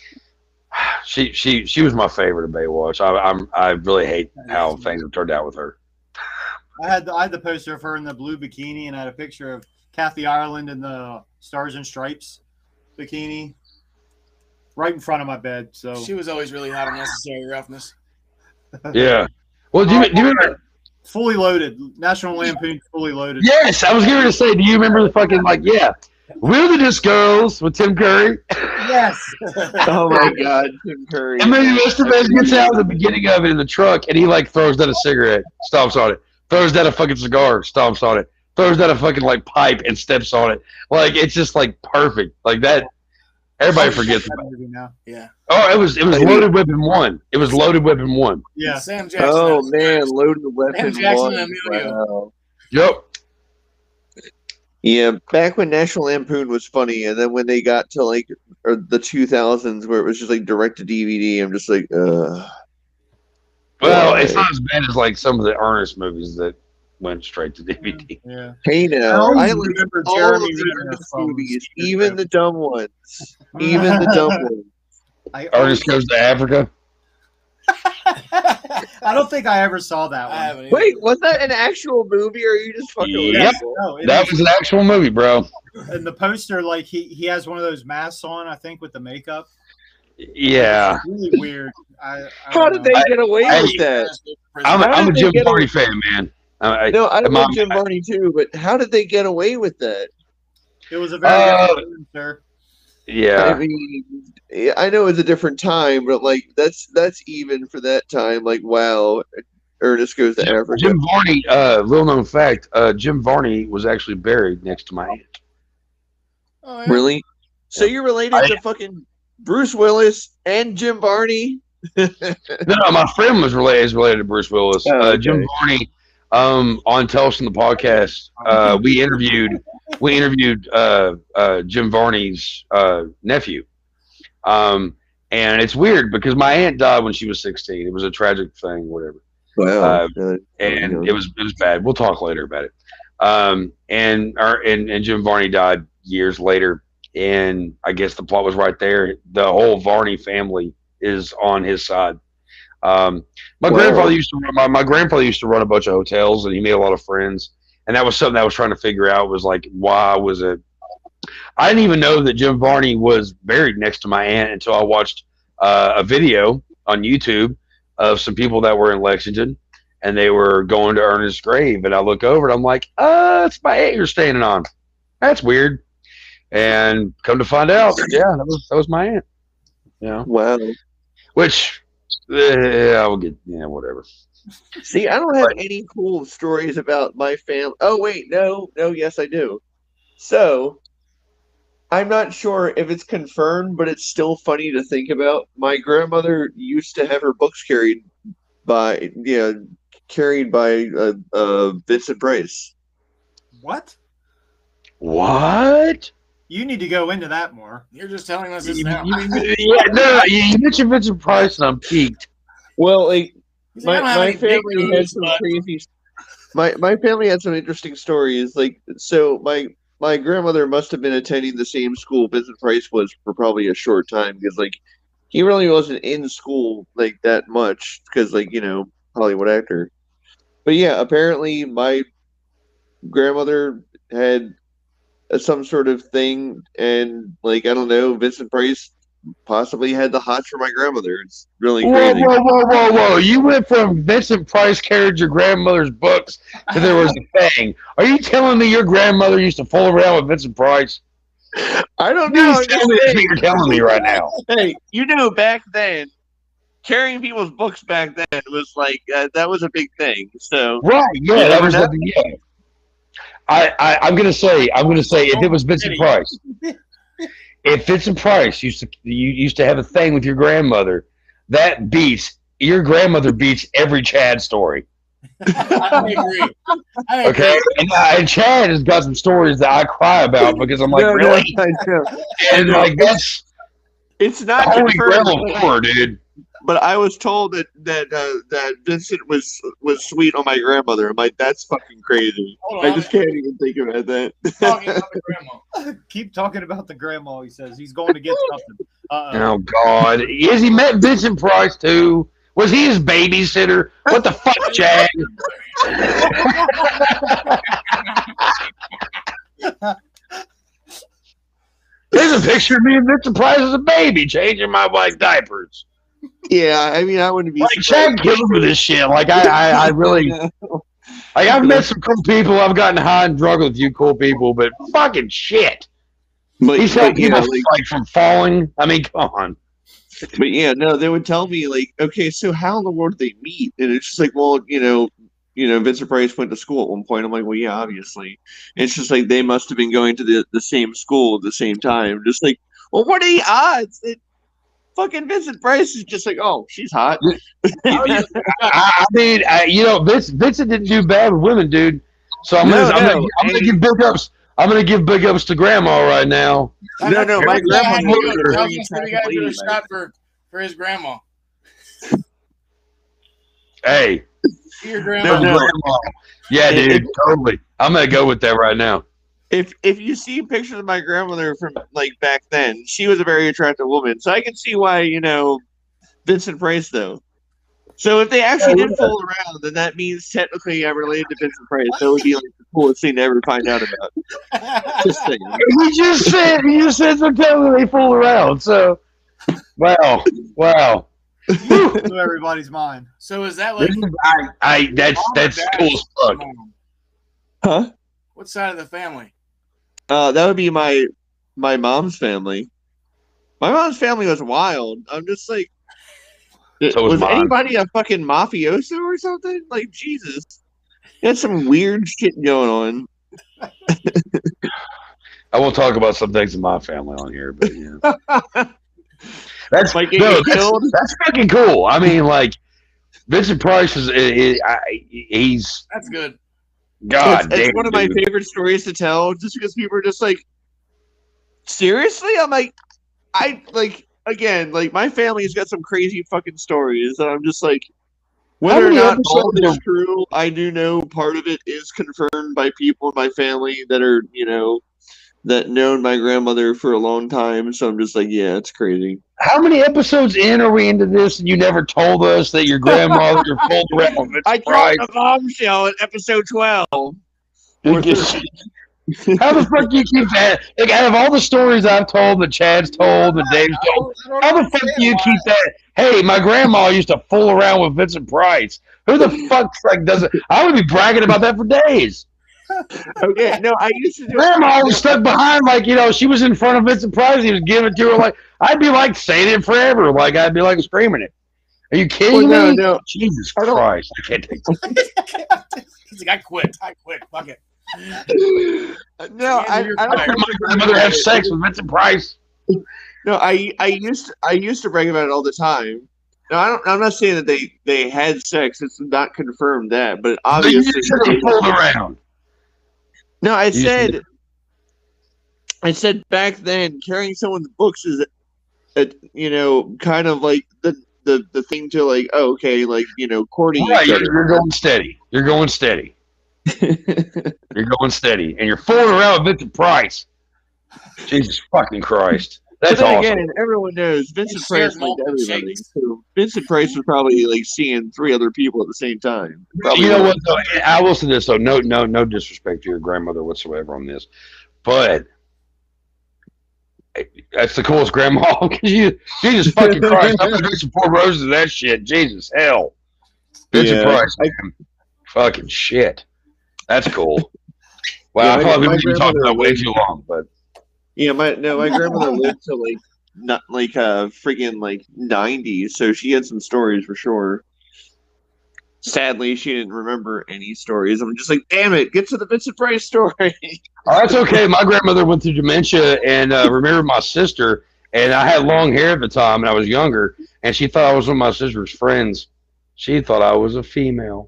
she was my favorite of Baywatch. I really hate how things have turned out with her. I had the poster of her in the blue bikini, and I had a picture of Kathy Ireland in the Stars and Stripes bikini, right in front of my bed. So she was always really hot unnecessary roughness. Yeah. Well, do you remember? Fully Loaded. National Lampoon Fully Loaded. Yes, I was going to say, do you remember the fucking, like, Wilderness Girls with Tim Curry? Yes. Oh my God, Tim Curry. And then Mr. Bass gets out at the beginning of it in the truck, and he, like, throws down a cigarette, stomps on it. Throws down a fucking cigar, stomps on it. Throws down a fucking, like, pipe and steps on it. Like, it's just, like, perfect. Like, that, everybody forgets about it. Now. Yeah. Oh, it was Loaded Weapon 1. It was Loaded Weapon 1. Yeah. Sam Jackson. Oh, man, Loaded Weapon Sam Jackson 1. and Emilio. Wow. Yep. Yeah, back when National Lampoon was funny, and then when they got to like the 2000s where it was just like direct to DVD, I'm just like, Well, it's not as bad as like some of the Ernest movies that went straight to DVD. Yeah. Hey now, I remember all Jeremy of the Renner Ernest from movies, Secret even Trip. the dumb ones, even the dumb ones. Ernest Goes to Africa. I don't think I ever saw that one. I haven't either. Wait, was that an actual movie, or are you just fucking with Yep. us? No, it That is. was an actual movie, bro. And the poster, like he has one of those masks on, I think, with the makeup. Yeah. It's really weird. I How don't did know. they get away I- with that? I'm How a did they Jim get Varney fan, man. No, I Mom- love Jim Varney too, but how did they get away with that? It was a very good sir. I Yeah. mean, I know it's a different time, but like that's even for that time. Like, wow, Ernest Goes to Africa. Jim Varney, little known fact, Jim Varney was actually buried next to my aunt. Oh, yeah. Really? So you're related to fucking Bruce Willis and Jim Varney? No, my friend is related to Bruce Willis. Oh, okay. Jim Varney, on Telston the podcast, we interviewed Jim Varney's nephew. And it's weird because my aunt died when she was 16. It was a tragic thing, whatever. Wow. And it was bad. We'll talk later about it. And Jim Varney died years later, and I guess the plot was right there. The whole Varney family is on his side. My grandfather used to run a bunch of hotels, and he made a lot of friends. And that was something I was trying to figure out, was like, why was it? I didn't even know that Jim Varney was buried next to my aunt until I watched a video on YouTube of some people that were in Lexington, and they were going to Ernest's grave. And I look over and I'm like, it's my aunt you're standing on. That's weird. And come to find out, yeah, that was my aunt. Yeah. Wow. Which, I will get, whatever. See, I don't have any cool stories about my family. Oh, wait, no, yes, I do. So, I'm not sure if it's confirmed, but it's still funny to think about. My grandmother used to have her books carried by Vincent Price. What? What? You need to go into that more. You're just telling us this now. You mentioned Vincent Price, and I'm peaked. Well, like He's like, I don't have my any big family had boobs, some but- crazy. My family had some interesting stories. Like, so my grandmother must have been attending the same school Vincent Price was for probably a short time, because like he really wasn't in school like that much, because like, you know, Hollywood actor. But yeah, apparently my grandmother had some sort of thing, and like, I don't know, Vincent Price possibly had the hots for my grandmother. It's really Whoa, crazy. whoa! You went from Vincent Price carried your grandmother's books to there was a thing. Are you telling me your grandmother used to fool around with Vincent Price? I don't know. Please tell me that's what you're telling me right now. Hey, you know, back then, carrying people's books back then was like that was a big thing. So Right? Yeah, that was yeah. I'm gonna say if it was Vincent Price, if Vincent Price used to have a thing with your grandmother, that beats your grandmother beats every Chad story. I agree. Okay, and Chad has got some stories that I cry about because I'm like, really? I know. And like that's It's not holy grail confirmed, of horror, dude. but I was told that Vincent was sweet on my grandmother. I'm like, that's fucking crazy. Hold I on, just can't even think about that. talking about the grandma. Keep talking about the grandma. He says he's going to get something. Oh God, has he met Vincent Price too? Was he his babysitter? What the fuck, Chad? There's a picture of me and Vincent Price as a baby changing my wife's diapers. Yeah, I mean, I wouldn't be Like Chad kills for this shit. Like I really, like I've met some cool people. I've gotten high and drunk with a few cool people, but fucking shit. But, He's helped people like from falling. I mean, come on. But yeah, no, they would tell me like, okay, so how in the world did they meet? And it's just like, well, you know, Vincent Price went to school at one point. I'm like, well, yeah, obviously. And it's just like they must have been going to the same school at the same time. Just like, well, what are the odds that fucking Vincent Price is just like, oh, she's hot. I mean, you know, Vincent didn't do bad with women, dude. So I'm gonna give big ups. I'm gonna give big ups to Grandma right now. No, my grandma. We got to do a shot for his grandma. Hey, Your grandma. No. Grandma. Yeah, dude, totally. I'm gonna go with that right now. If you see pictures of my grandmother from like back then, she was a very attractive woman. So I can see why, you know, Vincent Price though. So if they actually did fool around, then that means technically I'm related to Vincent Price. That would be like the coolest thing to ever find out about. Just saying. He just said so totally they fool around. So, wow. To everybody's mind. So is that like That's cool as fuck. Huh? What side of the family? That would be my mom's family. My mom's family was wild. I'm just like, So was mine. anybody a fucking mafioso or something? Like, Jesus. There's some weird shit going on. I won't talk about some things in my family on here, but yeah. That's Like, that's fucking cool. I mean, like Vincent Price he's That's good. God damn. It's one of my favorite stories to tell, just because people are just like, seriously? I'm like, again, like my family's got some crazy fucking stories, and I'm just like, whether or not all of it is true, I do know part of it is confirmed by people in my family that are, you know, that known my grandmother for a long time. So I'm just like, yeah, it's crazy. How many episodes in are we into this and you never told us that your grandmother pulled around with Vincent I Price? dropped a bombshell in episode 12. How the fuck do you keep that? Like, out of all the stories I've told, that Chad's told, that Dave's told, how the fuck do you keep that? Hey, my grandma used to fool around with Vincent Price. Who the fuck like does it? I would be bragging about that for days. Okay, no, I used to do. Grandma was stuck behind, like, you know, she was in front of Vincent Price. He was giving it to her, like, I'd be like saying it forever. Like, I'd be like screaming it. Are you kidding Well, me? no. Jesus Christ. I can't take it. He's like, I quit. Fuck it. No, I don't. My grandmother had sex with Vincent Price. No, I used to brag about it all the time. No, I'm not saying that they had sex. It's not confirmed that, but obviously they pulled around. No, I said back then carrying someone's books is, kind of like the thing to like. Oh, okay, like courting each other. You're going steady. You're going steady. You're going steady, and you're fooling around with Vincent Price. Jesus fucking Christ. That's awesome. Again, everyone knows Vincent Price liked everybody. So Vincent Price was probably like seeing 3 other people at the same time. Probably what? Though, I will say this though. No disrespect to your grandmother whatsoever on this, but that's the coolest grandma. Jesus fucking Christ! I'm gonna drink some 4 roses of that shit. Jesus hell, Vincent Price, man. Fucking shit. That's cool. Wow, I probably been talking about way too long, but. Yeah, my grandmother lived to freaking 90, so she had some stories for sure. Sadly, she didn't remember any stories. I'm just like, damn it, get to the Vincent Price story. Oh, that's okay. My grandmother went through dementia and remembered my sister, and I had long hair at the time, and I was younger, and she thought I was one of my sister's friends. She thought I was a female.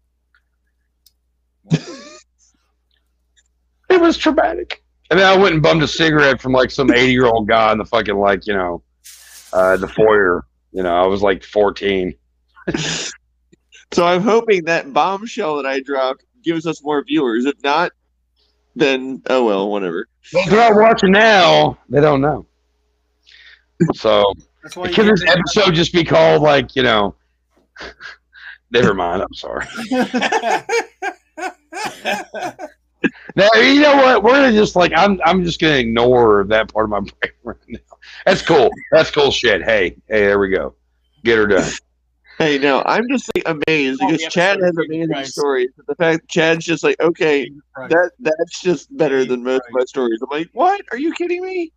It was traumatic. I mean, I went and bummed a cigarette from some 80-year-old guy in the fucking the foyer. I was 14. So I'm hoping that bombshell that I dropped gives us more viewers. If not, then oh well, whatever. Well, if they're not watching now, they don't know. So can this episode just be called Never mind. I'm sorry. Now you know what? We're gonna just I'm just gonna ignore that part of my brain right now. That's cool. That's cool shit. Hey, there we go. Get her done. Hey, no, I'm just amazed because Chad has amazing stories. The fact Chad's just okay, that's just better than most of my stories. I'm like, what? Are you kidding me?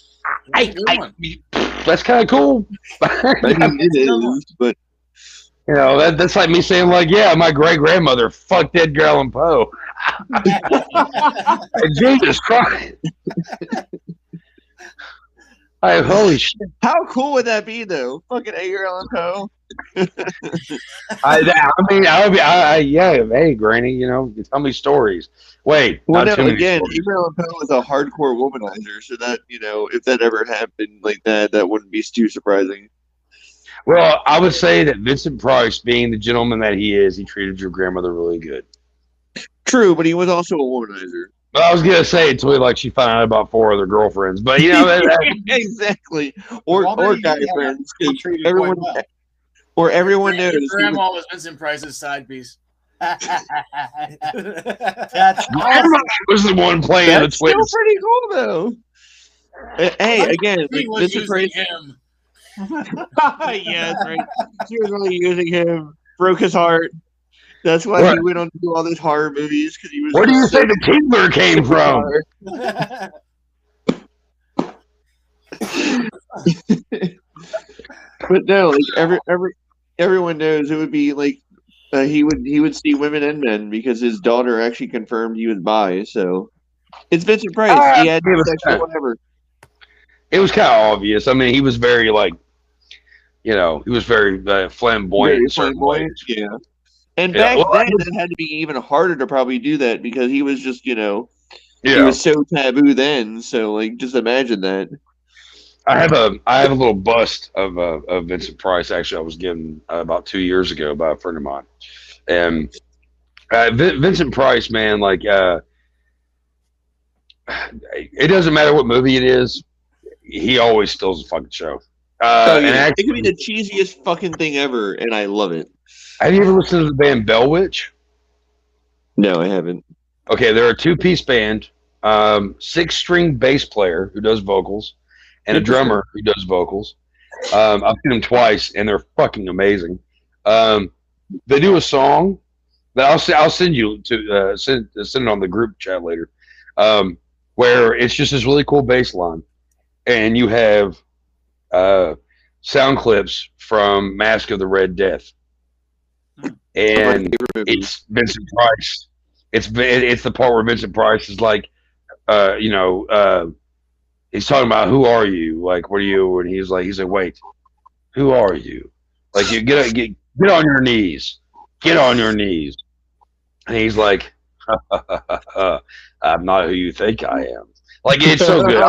That's kind of cool. It is, but that's like me saying yeah, my great grandmother fucked Edgar Allan Poe. Jesus Christ! Holy shit! How cool would that be, though? Fucking Edgar Allan Poe. Hey, Granny, tell me stories. Wait, again, Edgar Allan Poe was a hardcore womanizer, so that if that ever happened that wouldn't be too surprising. Well, I would say that Vincent Price, being the gentleman that he is, he treated your grandmother really good. True, but he was also a womanizer. Well, I was gonna say until she found out about 4 other girlfriends, but exactly, or guy friends. Everyone knows. His grandma was Vincent Price's side piece. That's Grandma was the one playing the twins. Still pretty cool though. Hey, again, Vincent Price. Him. Yes, right. She was really using him. Broke his heart. That's why he went on to do all those horror movies because he was. Where do you say the Kindler came from? But no, everyone knows it would be he would see women and men because his daughter actually confirmed he was bi. So it's Vincent Price. He had whatever. It was kind of obvious. I mean, he was very he was very flamboyant. Yeah. And back then, it had to be even harder to probably do that because he was just, he was so taboo then. So, just imagine that. I have a little bust of Vincent Price. Actually, I was given about 2 years ago by a friend of mine, and Vincent Price, man, it doesn't matter what movie it is, he always steals the fucking show. It could be the cheesiest fucking thing ever, and I love it. Have you ever listened to the band Bell Witch? No, I haven't. Okay, they're a 2-piece band, 6-string bass player who does vocals, and a drummer who does vocals. I've seen them twice, and they're fucking amazing. They do a song that I'll send you to send it on the group chat later, where it's just this really cool bass line, and you have sound clips from Mask of the Red Death. And it's Vincent Price It's the part where Vincent Price is like, he's talking about who are you? Like, what are you? And he's like, wait, who are you? Like, you get on your knees, get on your knees. And he's like, I'm not who you think I am. Like, it's so good.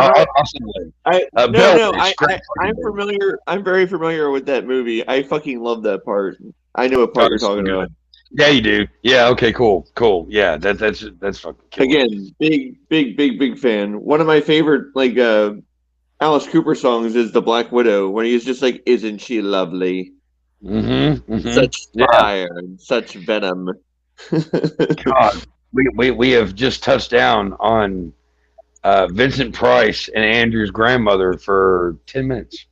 I'm familiar. I'm very familiar with that movie. I fucking love that part. I know what part you're talking about. Yeah, you do. Yeah. Okay. Cool. Yeah. That's fucking. Killer. Again, big fan. One of my favorite Alice Cooper songs is "The Black Widow," when he's just like, "Isn't she lovely? Such fire and such venom." God, we have just touched down on Vincent Price and Andrew's grandmother for 10 minutes.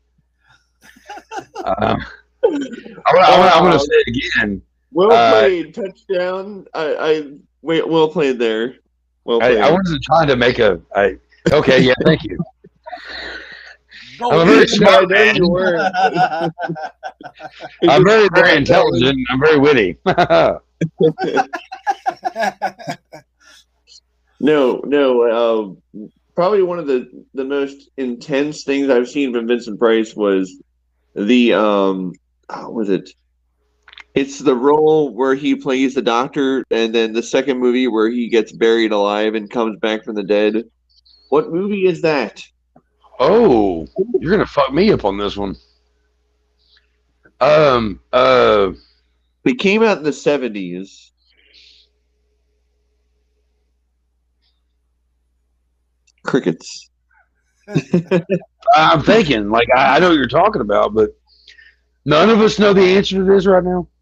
I'm going to say it again. Well played, touchdown. Well played there. Well played. I wasn't trying to make okay, yeah, thank you. I'm a very smart man. I'm very intelligent. I'm very witty. No. Probably one of the most intense things I've seen from Vincent Price was the was it? It's the role where he plays the doctor, and then the second movie where he gets buried alive and comes back from the dead. What movie is that? Oh, you're gonna fuck me up on this one. It came out in the 70s. Crickets. I'm thinking, like, I know what you're talking about, but none of us know the answer to this right now.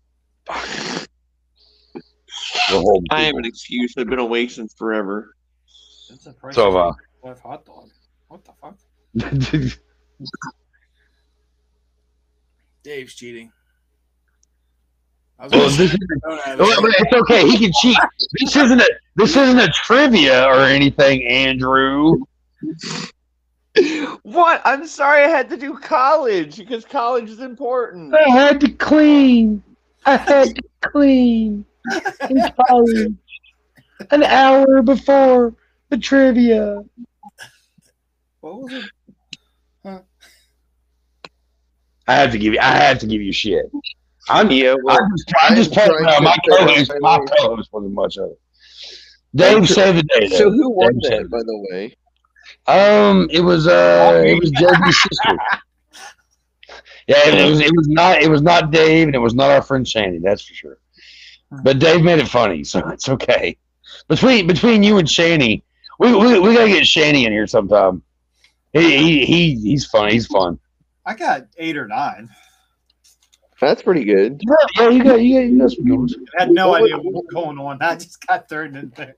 I have an excuse. I've been awake since forever. So have I. Hot dog. What the fuck? Dave's cheating. It's okay. He can cheat. This isn't a trivia or anything, Andrew. What? I'm sorry. I had to do college because college is important. I had to clean in college an hour before the trivia. What was it? Huh. I have to give you shit. I'm just playing around. My co-host wasn't much of it. Dave saved the day. So who won that, by the way? It was JB's sister. Yeah, it was not Dave, and it was not our friend Shanny. That's for sure. But Dave made it funny, so it's okay. Between you and Shanny, we gotta get Shanny in here sometime. He's fun. He's fun. I got 8 or 9. That's pretty good. Yeah, you got some good ones. I had no idea what was going on. I just got turned into.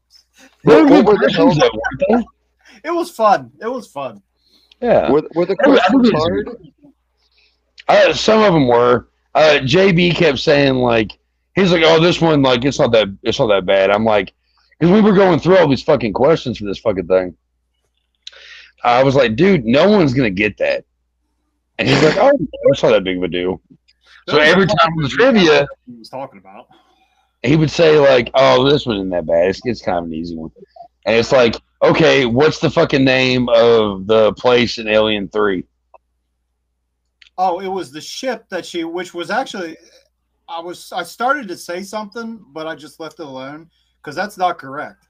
It was fun. Yeah. Were the questions hard? Some of them were. JB kept saying, like, he's like, "Oh, this one, like, it's not that bad." I'm like, because we were going through all these fucking questions for this fucking thing. I was like, dude, no one's gonna get that. And he's like, "Oh, that's not that big of a deal." So every time with the trivia, he was talking about, he would say, like, "Oh, this one isn't that bad. It's kind of an easy one." And it's like, okay, what's the fucking name of the place in Alien 3? Oh, it was the ship which was actually, I started to say something, but I just left it alone because that's not correct.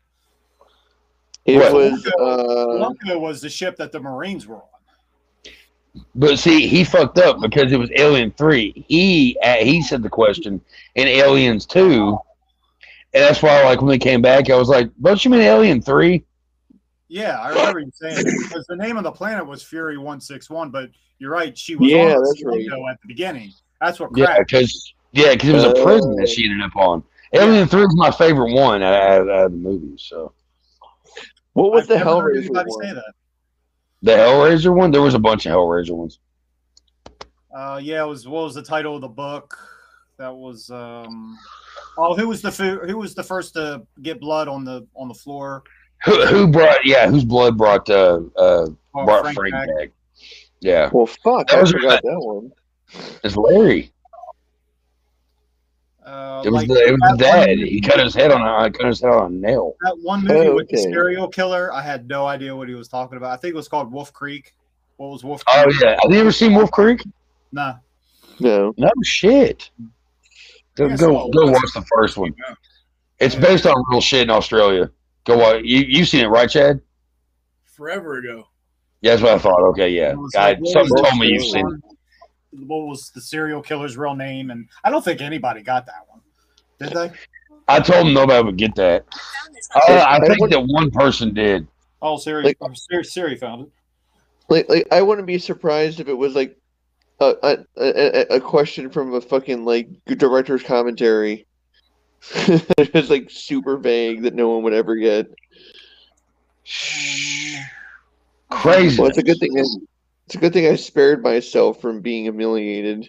Lunko was the ship that the Marines were on. But see, he fucked up because it was Alien 3. He said the question in Aliens 2, and that's why, like, when they came back, I was like, "Don't you mean Alien 3?" Yeah, I remember you saying it because the name of the planet was Fury 161, but you're right, she was on Lunko at the beginning. That's what cracked. because it was a prison that she ended up on. Alien 3 is my favorite one out of the movies. So, what was the Hellraiser one? Say that. The Hellraiser one? There was a bunch of Hellraiser ones. Yeah, it was. What was the title of the book? That was. Who was the first to get blood on the floor? Whose blood brought Frank back? Yeah. Well, fuck, I forgot that one. It's Larry. It was the dad. He cut his head on a nail. That one movie with the serial killer, I had no idea what he was talking about. I think it was called Wolf Creek. What was Wolf Creek? Oh yeah, have you ever seen Wolf Creek? Nah. No. No shit. Go watch the first one. It's based on real shit in Australia. Go watch. You've seen it, right, Chad? Forever ago. Yeah, that's what I thought. Okay, yeah. Something told me you've seen it. What was the serial killer's real name? And I don't think anybody got that one. Did they? I told them nobody would get that. I think that one person did. Oh, Siri found it. Like I wouldn't be surprised if it was like a question from a fucking like director's commentary. It's like super vague that no one would ever get. Crazy. Well, it's a good thing. It's a good thing I spared myself from being humiliated.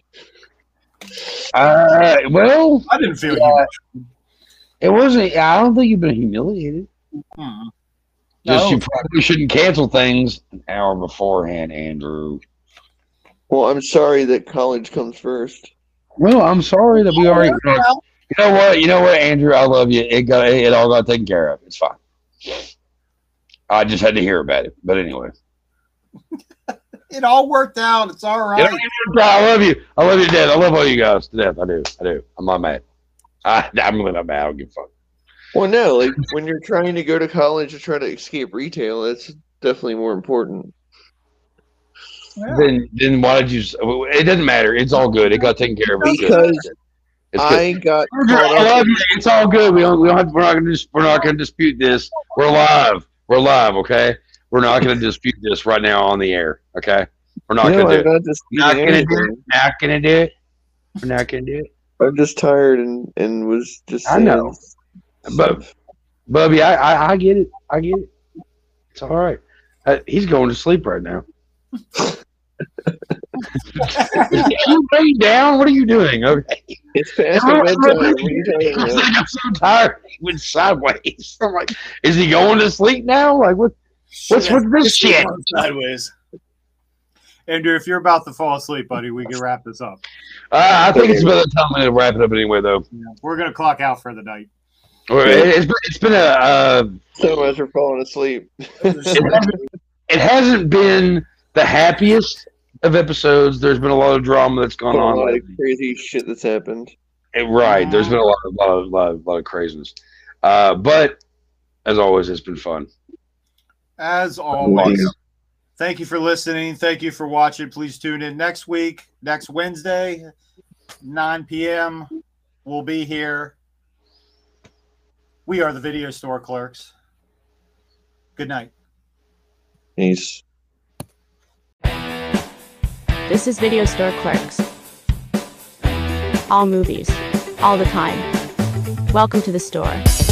Well, I didn't feel you. It wasn't. I don't think you've been humiliated. Just you probably shouldn't cancel things an hour beforehand, Andrew. Well, I'm sorry that college comes first. Well, I'm sorry that we already. You know what, Andrew? I love you. It all got taken care of. It's fine. I just had to hear about it, but anyway. It all worked out. It's all right. I love you. I love you to death. I love all you guys to death. I do. I'm not mad. I'm really not mad. I don't give a fuck. Well, no, like when you're trying to go to college to try to escape retail, that's definitely more important. Yeah. Then why did you? It doesn't matter. It's all good. It got taken care of. Because I got. I love you. It's all good. We're not going to dispute this. We're live. We're live. Okay. We're not going to dispute this right now on the air. Okay. We're not going to do it. Not going to do it. We're not going to do it. I'm just tired and was just. I know. But Bubby, I get it. I get it. It's all right. He's going to sleep right now. You lay down. What are you doing? Okay. It's past my bedtime. I'm so tired. He went sideways. I'm like, is he going to sleep now? Like what? What's with this shit? Sideways. Andrew, if you're about to fall asleep, buddy, we can wrap this up. I think it's about time to wrap it up anyway, though. Yeah, we're gonna clock out for the night. It's been a. So much for falling asleep. It hasn't been the happiest of episodes. There's been a lot of drama that's gone on. A lot of crazy shit that's happened. Right. There's been a lot of craziness. But as always, it's been fun. As always. Thank you for listening. Thank you for watching. Please tune in next week, next Wednesday, 9 p.m. We'll be here. We are the Video Store Clerks. Good night. Peace. This is Video Store Clerks. All movies, all the time. Welcome to the store.